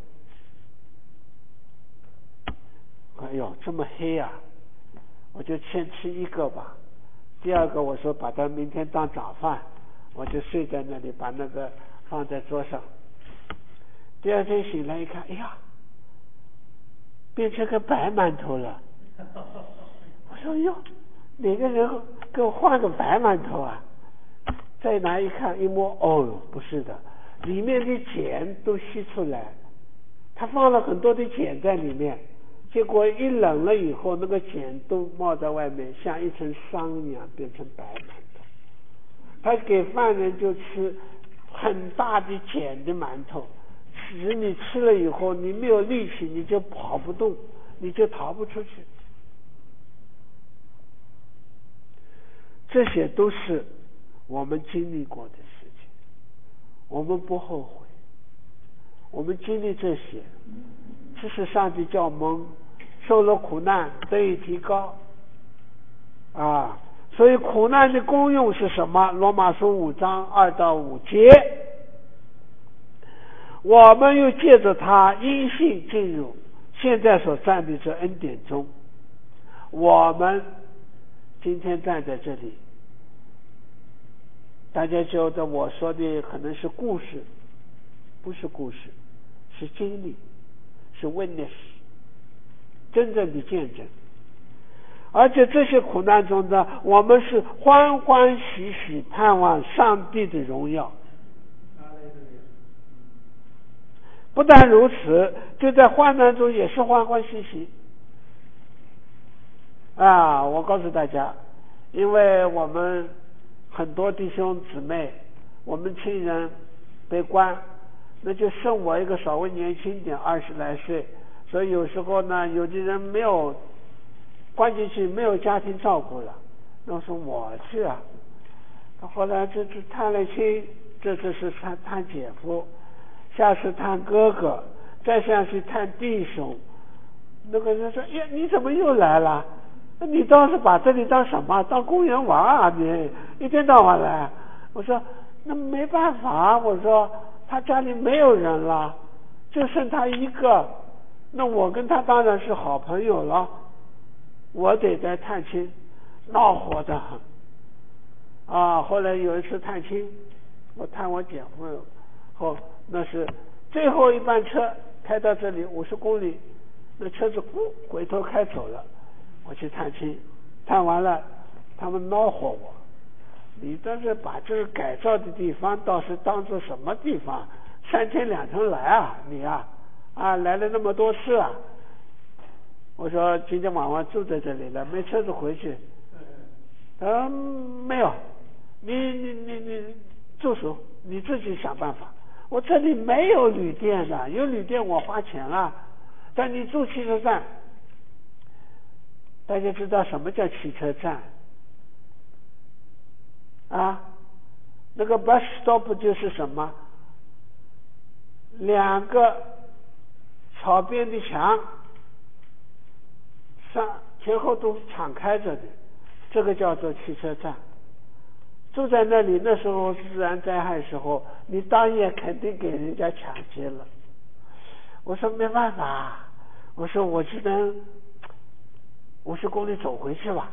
哎呦这么黑啊，我就先吃一个吧，第二个我说把它明天当早饭，我就睡在那里，把那个放在桌上。 第二天醒来一看，哎呀，变成个白馒头了。我说哟，哪个人给我换个白馒头啊？再拿一看一摸，哦，不是的，里面的碱都吸出来，他放了很多的碱在里面，结果一冷了以后，那个碱都冒在外面，像一层霜一样，变成白馒头。他给犯人就吃很大的碱的馒头，使你吃了以后，你没有力气，你就跑不动，你就逃不出去。这些都是我们经历过的事情，我们不后悔。我们经历这些，这是上帝叫我们受了苦难得以提高啊。所以苦难的功用是什么？罗马书五章二到五节，我们又借着他因信进入现在所站的这恩典中。我们今天站在这里，大家觉得我说的可能是故事，不是故事，是经历，是 witness， 真正的见证。而且这些苦难中的我们是欢欢喜喜盼望上帝的荣耀。不但如此，就在患难中也是欢欢喜喜啊！我告诉大家，因为我们很多弟兄姊妹，我们亲人被关，那就剩我一个稍微年轻点，二十来岁，所以有时候呢，有的人没有关进去，没有家庭照顾了，那说我去啊。后来这次探了亲，这次是探探姐夫，下次探哥哥，再下去探弟兄。那个人说：“呀，你怎么又来了？你倒是把这里当什么？当公园玩啊？你一天到晚来。”我说：“那没办法，我说他家里没有人了，就剩他一个，那我跟他当然是好朋友了，我得在探亲，闹火的很啊。”后来有一次探亲，我探我姐夫后，那是最后一班车开到这里五十公里，那车子咕回头开走了。我去探亲，探完了，他们恼火我，你倒是把这个改造的地方倒是当做什么地方？三天两头来啊，你啊啊来了那么多次啊！我说今天晚上住在这里了，没车子回去。他说没有，你你你你住宿，你自己想办法。我这里没有旅店的，有旅店我花钱了，但你住汽车站。大家知道什么叫汽车站啊？那个 bus stop 就是什么？两个草编的墙，上前后都敞开着的，这个叫做汽车站。住在那里，那时候自然灾害时候，你当夜肯定给人家抢劫了。我说没办法，我说我只能五十公里走回去吧。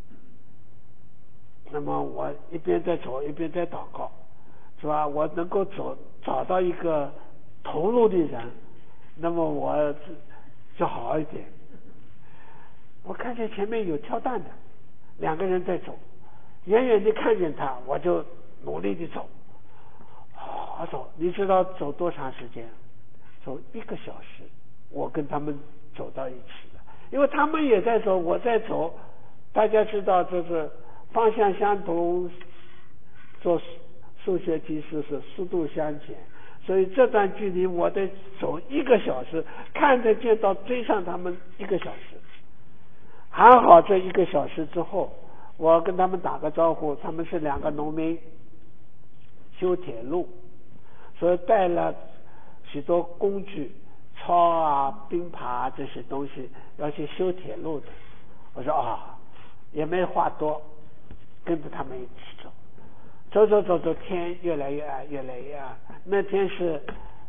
那么我一边在走，一边在祷告，是吧？我能够走找到一个投入的人，那么我就好一点。我看见前面有跳弹的，两个人在走，远远地看见他，我就努力地走，好走。你知道走多长时间？走一个小时，我跟他们走到一起了，因为他们也在走，我在走。大家知道这是方向相同，做数学题是是速度相减，所以这段距离我得走一个小时，看得见到追上他们一个小时。还好这一个小时之后，我跟他们打个招呼，他们是两个农民，修铁路，所以带了许多工具，锹啊、钉耙啊这些东西要去修铁路的。我说啊，也没话多，跟着他们一起走，走走走走，天越来越暗，越来越暗。那天是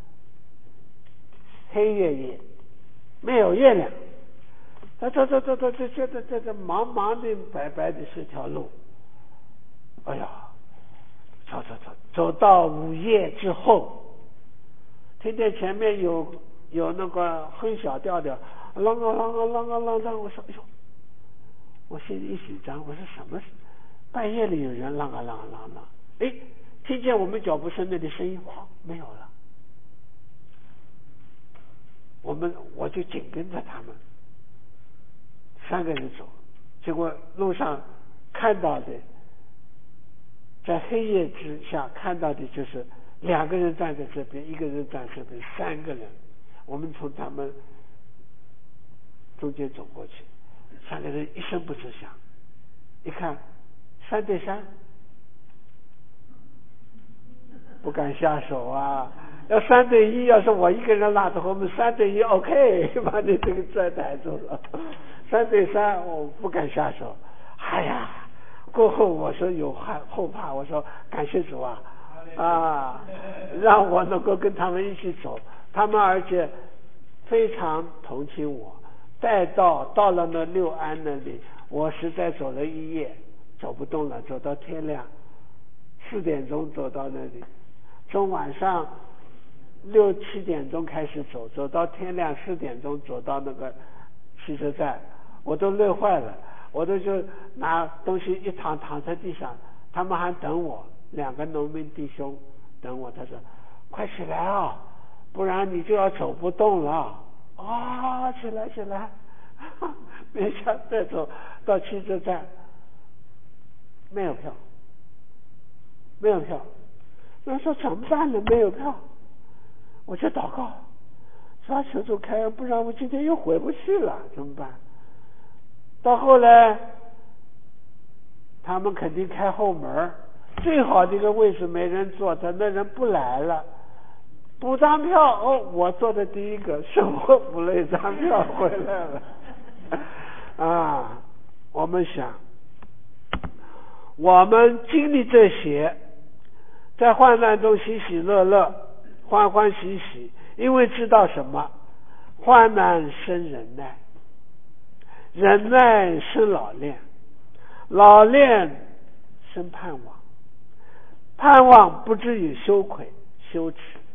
黑月夜，没有月亮。走走走走走，这这这这这茫茫的白白的是条路。哎呀，走走走，走到午夜之后， 听见前面有有那个哼小调调，啷啊啷啊啷啊啷的，我说哎呦，我心里一紧张，我说什么半夜里有人啷啊啷啊啷的，哎，听见我们脚步声那里声音，哗，没有了。我们我就紧跟着他们三个人走，结果路上看到的，在黑夜之下看到的就是两个人站在这边，一个人站这边，三个人，我们从他们中间走过去，三个人一声不吱响，一看三对三，不敢下手啊。要三对一，要是我一个人拉着后面，三对一 OK， 把你这个拽抬住了。三对三我不敢下手。哎呀，过后我说有害后怕，我说感谢主啊啊，让我能够跟他们一起走，他们而且非常同情我，带到到了那六安那里，我实在走了一夜，走不动了，走到天亮，四点钟走到那里，从晚上六七点钟开始走，走到天亮四点钟走到那个汽车站，我都累坏了，我都就拿东西一躺躺在地上，他们还等我，两个农民弟兄等我，他说快起来啊，不然你就要走不动了啊！起来起来，没想再走到汽车站，没有票，没有票，那说怎么办呢？没有票，我就祷告，说求主开恩，不然我今天又回不去了，怎么办？到后来他们肯定开后门，最好的一个位置没人坐，他那人不来了，补张票，哦，我坐的第一个，是我补了一张票回来了。啊，我们想，我们经历这些，在患难中喜喜乐乐，欢欢喜喜，因为知道什么？患难生忍耐，忍耐生老练，老练生盼望，盼望不至于羞愧羞耻。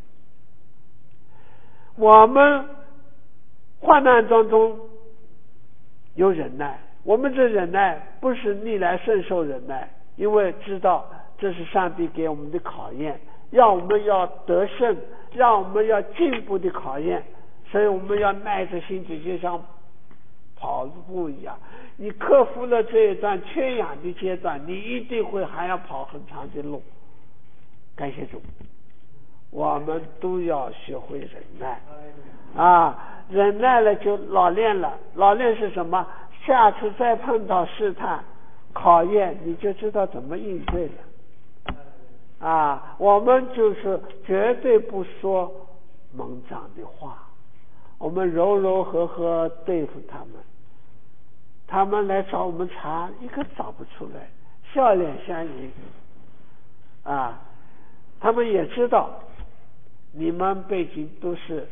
我们患难当中有忍耐，我们这忍耐不是逆来顺受忍耐，因为知道这是上帝给我们的考验，让我们要得胜，让我们要进步的考验，所以我们要耐着性子，就像跑步一样，你克服了这一段缺氧的阶段，你一定会还要跑很长的路。感谢主，我们都要学会忍耐啊，忍耐了就老练了。老练是什么？下次再碰到试探考验，你就知道怎么应对了啊。我们就是绝对不说猛长的话，我们柔柔和和对付他们，他们来找我们茬，一个找不出来，笑脸相迎啊。他们也知道你们背景都是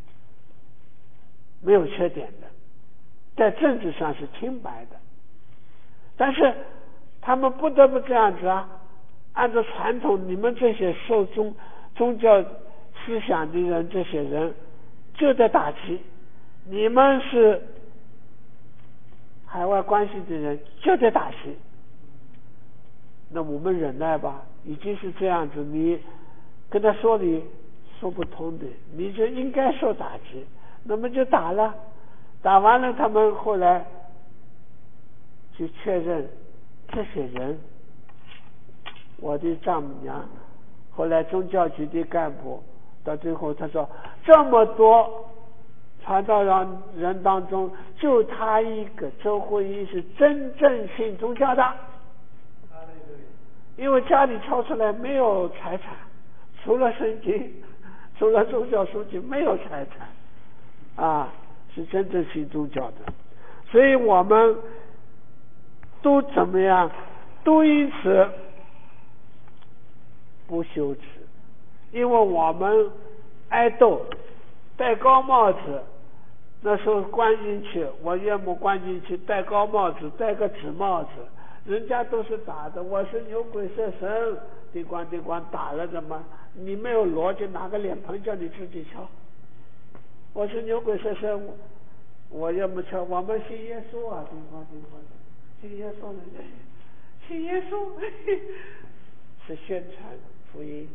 没有缺点的，在政治上是清白的，但是他们不得不这样子啊，按照传统，你们这些受宗宗教思想的人，这些人就在打击，你们是海外关系的人就得打击。那我们忍耐吧，已经是这样子，你跟他说理说不通的，你就应该受打击，那么就打了，打完了，他们后来去确认这些人，我的丈母娘，后来宗教局的干部，到最后他说，这么多传道人人当中，就他一个周慧一是真正信宗教的，因为家里抄出来没有财产，除了圣经，除了宗教书籍，没有财产啊，是真正信宗教的。所以我们都怎么样，都因此不羞耻，因为我们爱斗戴高帽子，那时候关进去，我岳母关进去戴高帽子，戴个纸帽子，人家都是打的，我是牛鬼蛇神，叮咣叮咣打了的嘛， 你没有逻辑，拿个脸盆叫你自己敲。我是牛鬼蛇神，我我要么敲。我们信耶稣啊，听话听话，信耶稣人家信耶稣是宣传福音，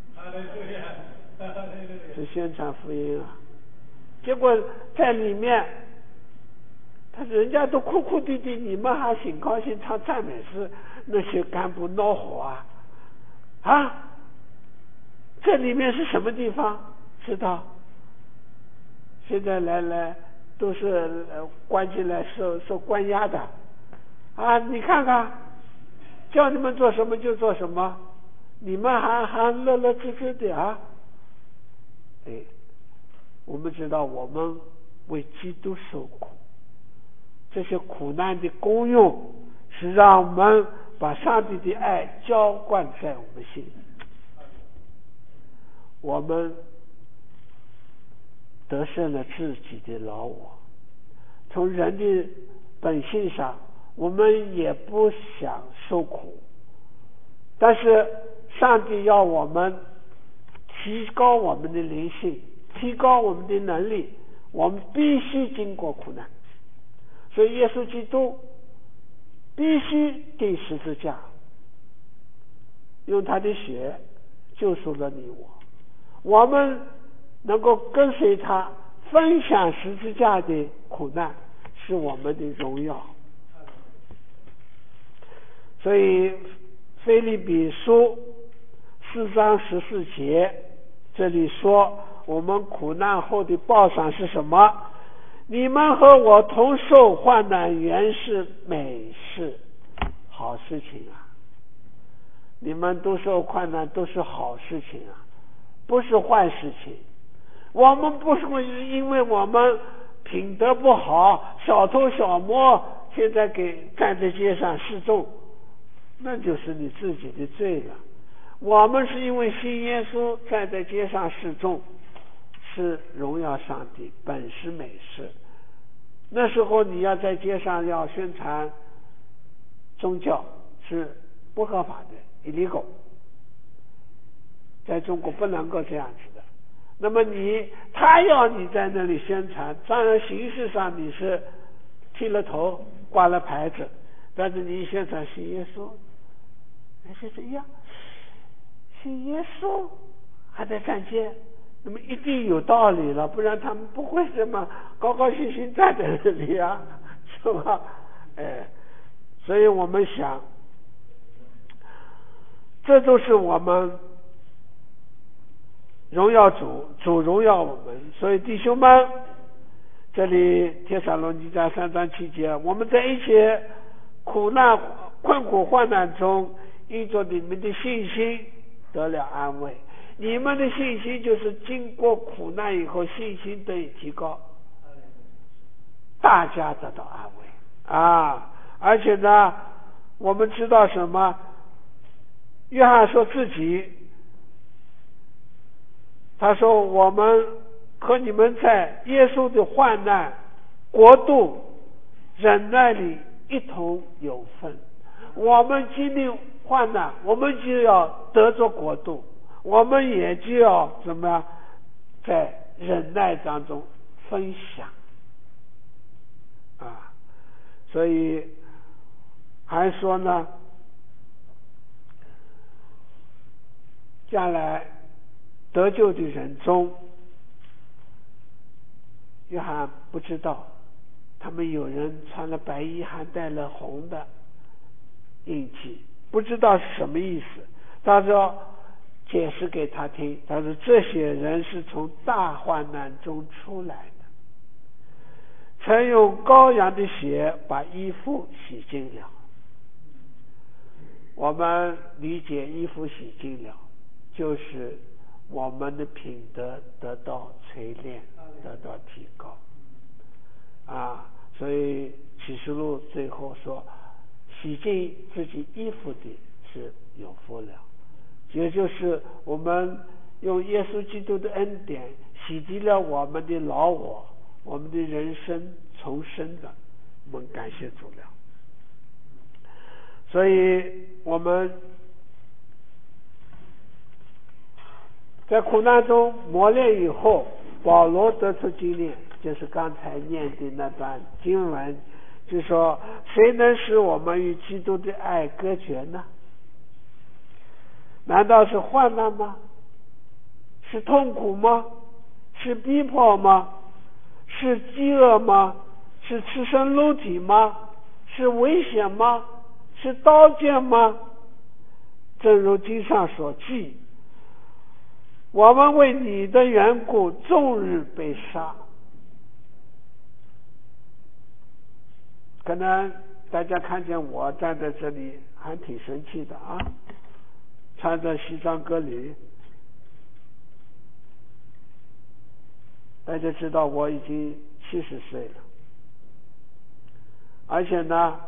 是宣传福音啊。结果在里面，他人家都哭哭啼啼，你们还挺高兴唱赞美诗，那些干部恼火啊啊！这里面是什么地方？知道？现在来来都是关进来受受关押的啊！你看看，叫你们做什么就做什么，你们还还乐乐滋滋的啊！哎，我们知道我们为基督受苦，这些苦难的功用是让我们把上帝的爱浇灌在我们心里。我们得胜了自己的老我，从人的本性上，我们也不想受苦，但是上帝要我们提高我们的灵性，提高我们的能力，我们必须经过苦难。所以耶稣基督必须钉十字架，用他的血救赎了你我，我们能够跟随他分享十字架的苦难，是我们的荣耀。所以腓立比书四章十四节这里说，我们苦难后的报赏是什么？你们和我同受患难，原是美事，好事情啊！你们都受患难都是好事情啊，不是坏事情。我们不是因为我们品德不好，小偷小摸，现在给站在街上示众，那就是你自己的罪了。我们是因为信耶稣站在街上示众，是荣耀上帝，本是美事。那时候你要在街上要宣传宗教是不合法的 illegal， 在中国不能够这样子的。那么你他要你在那里宣传，当然形式上你是剃了头挂了牌子，但是你宣传信耶稣，还是这样信耶稣还在站街，那么一定有道理了，不然他们不会这么高高兴兴站在这里啊，是吧？哎，所以我们想，这都是我们荣耀主，主荣耀我们。所以弟兄们，这里帖撒罗尼迦三章七节，我们在一切苦难困苦患难中，因着你们的信心得了安慰。你们的信心就是经过苦难以后，信心得以提高，大家得到安慰啊！而且呢，我们知道什么？约翰说自己，他说我们和你们在耶稣的患难、国度、忍耐里一同有份。我们经历患难，我们就要得着国度，我们也就要怎么样，在忍耐当中分享啊！所以还说呢，将来得救的人中，约翰不知道，他们有人穿了白衣，还带了红的印记，不知道是什么意思。他说解释给他听，他说这些人是从大患难中出来的，曾用羔羊的血把衣服洗净了。我们理解衣服洗净了，就是我们的品德得到锤炼，得到提高啊！所以启示录最后说，洗净自己衣服的是有福了，也就是我们用耶稣基督的恩典洗涤了我们的老我，我们的人生重生了，我们感谢主了。所以我们在苦难中磨练以后，保罗得出经验，就是刚才念的那段经文，就说谁能使我们与基督的爱隔绝呢？难道是患难吗？是痛苦吗？是逼迫吗？是饥饿吗？是赤身露体吗？是危险吗？是刀剑吗？正如经上所记，我们为你的缘故终日被杀。可能大家看见我站在这里还挺生气的啊，穿着西装革履，大家知道我已经七十岁了，而且呢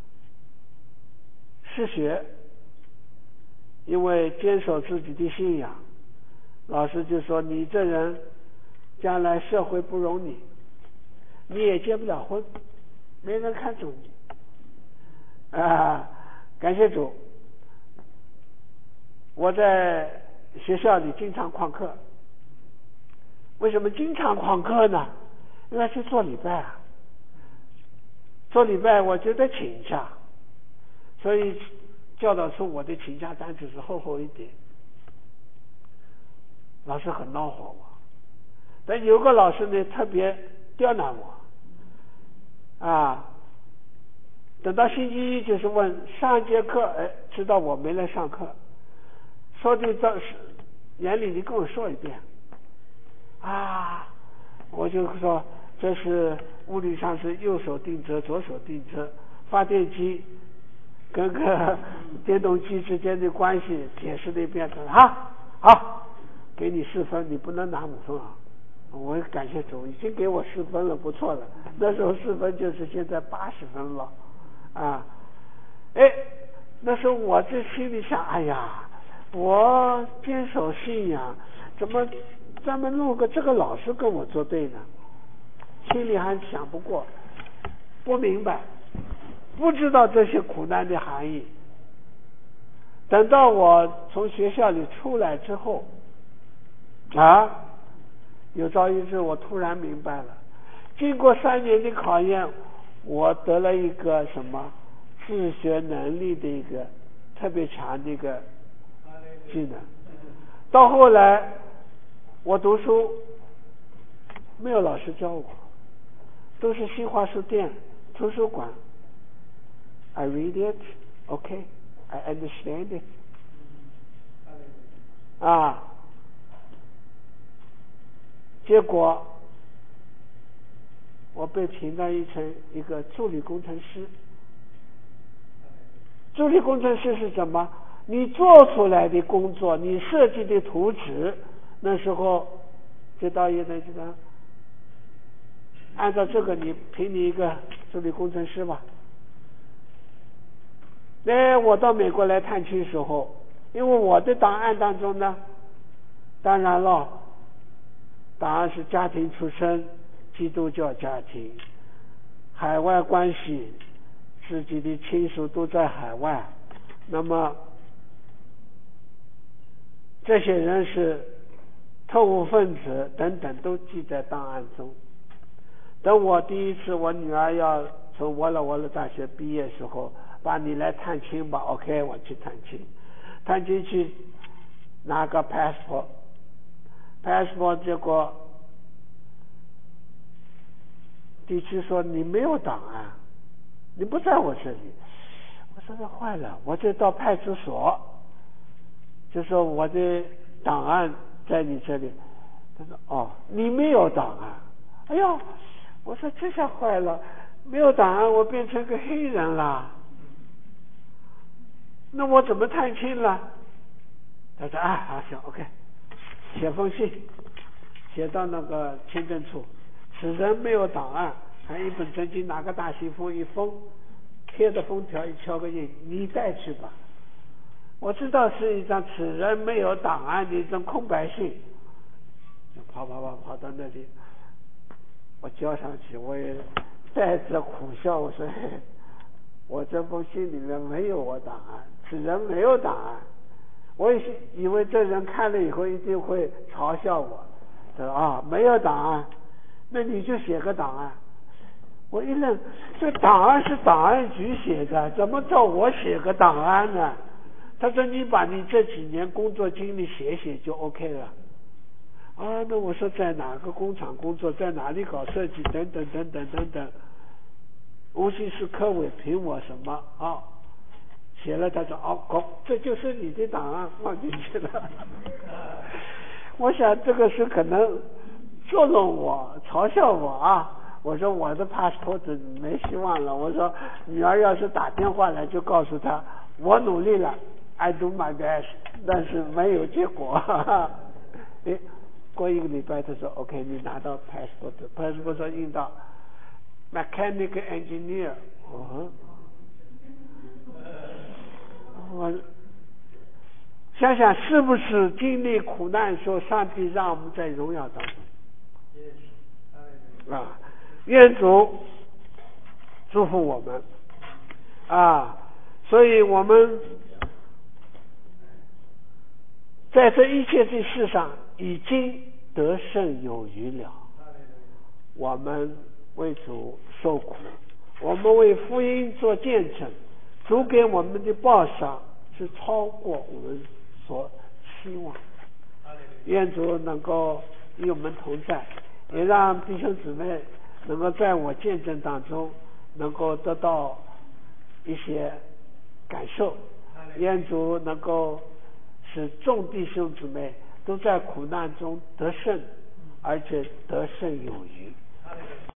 失学，因为坚守自己的信仰，老师就说你这人将来社会不容你，你也结不了婚，没人看重你啊！感谢主，我在学校里经常旷课。为什么经常旷课呢？因为去做礼拜啊，做礼拜我就得请假，所以教导出我的请假单只是厚厚一点。老师很恼火我，但有个老师呢特别刁难我啊，等到星期一就是问上节课，哎，知道我没来上课，说的这是眼里你跟我说一遍啊，我就说这是物理上是右手定则左手定则，发电机跟个电动机之间的关系解释了一遍，好好给你四分，你不能拿五分啊！我感谢主，已经给我四分了，不错了。那时候四分就是现在八十分了啊！哎，那时候我这心里想，哎呀，我坚守信仰，怎么专门弄个这个老师跟我作对呢？心里还想不过，不明白，不知道这些苦难的含义。等到我从学校里出来之后啊，有朝一日我突然明白了，经过三年的考验，我得了一个什么自学能力的一个特别强的一个技能。到后来我读书没有老师教我，都是新华书店图书馆 I read it, okay, I understand it 啊，结果我被评到一成一个助理工程师。助理工程师是什么？你做出来的工作，你设计的图纸，那时候这导演呢就说，按照这个你评你一个助理工程师吧。那我到美国来探亲时候，因为我的档案当中呢，当然了，档案是家庭出身，基督教家庭，海外关系，自己的亲属都在海外，那么这些人是特务分子等等都记在档案中。等我第一次我女儿要从沃勒沃勒大学毕业时候，把你来探亲吧 OK 我去探亲，探亲去拿个 passport passport 结果地区说你没有档案，你不在我这里。我说这坏了，我就到派出所就说我的档案在你这里。他说哦你没有档案。哎呦，我说这下坏了，没有档案我变成个黑人了，那我怎么探亲了？他说啊好行 OK， 写封信写到那个签证处，此人没有档案，还一本正经拿个大信封一封，贴着封条一敲个印，你带去吧。我知道是一张此人没有档案的一张空白信，就跑跑跑跑到那里，我交上去，我也带着苦笑，我说嘿我这封信里面没有我档案，此人没有档案， 我也以为这人看了以后一定会嘲笑我，他说啊没有档案，那你就写个档案。我一愣，这档案是档案局写的，怎么叫我写个档案呢？他说你把你这几年工作经历写写就 OK 了。啊，那我说在哪个工厂工作，在哪里搞设计，等等等等等等。无锡市科委评我什么啊？写了，他说哦，好，这就是你的档案，放进去了。我想这个是可能捉弄我，嘲笑我啊。我说我的 passport 没希望了。我说女儿要是打电话来，就告诉她我努力了 ，I do my best， 但是没有结果。哎，过一个礼拜他说 OK， 你拿到 passport，passport 说印到 mechanical engineer， 哦，我想想是不是经历苦难的时候，上帝让我们在荣耀当中啊？愿主祝福我们啊！所以我们在这一切的事上已经得胜有余了。我们为主受苦，我们为福音做见证，主给我们的报赏是超过我们所期望。愿主能够与我们同在，也让弟兄姊妹能够在我见证当中能够得到一些感受。愿主能够使众弟兄姊妹都在苦难中得胜，而且得胜有余。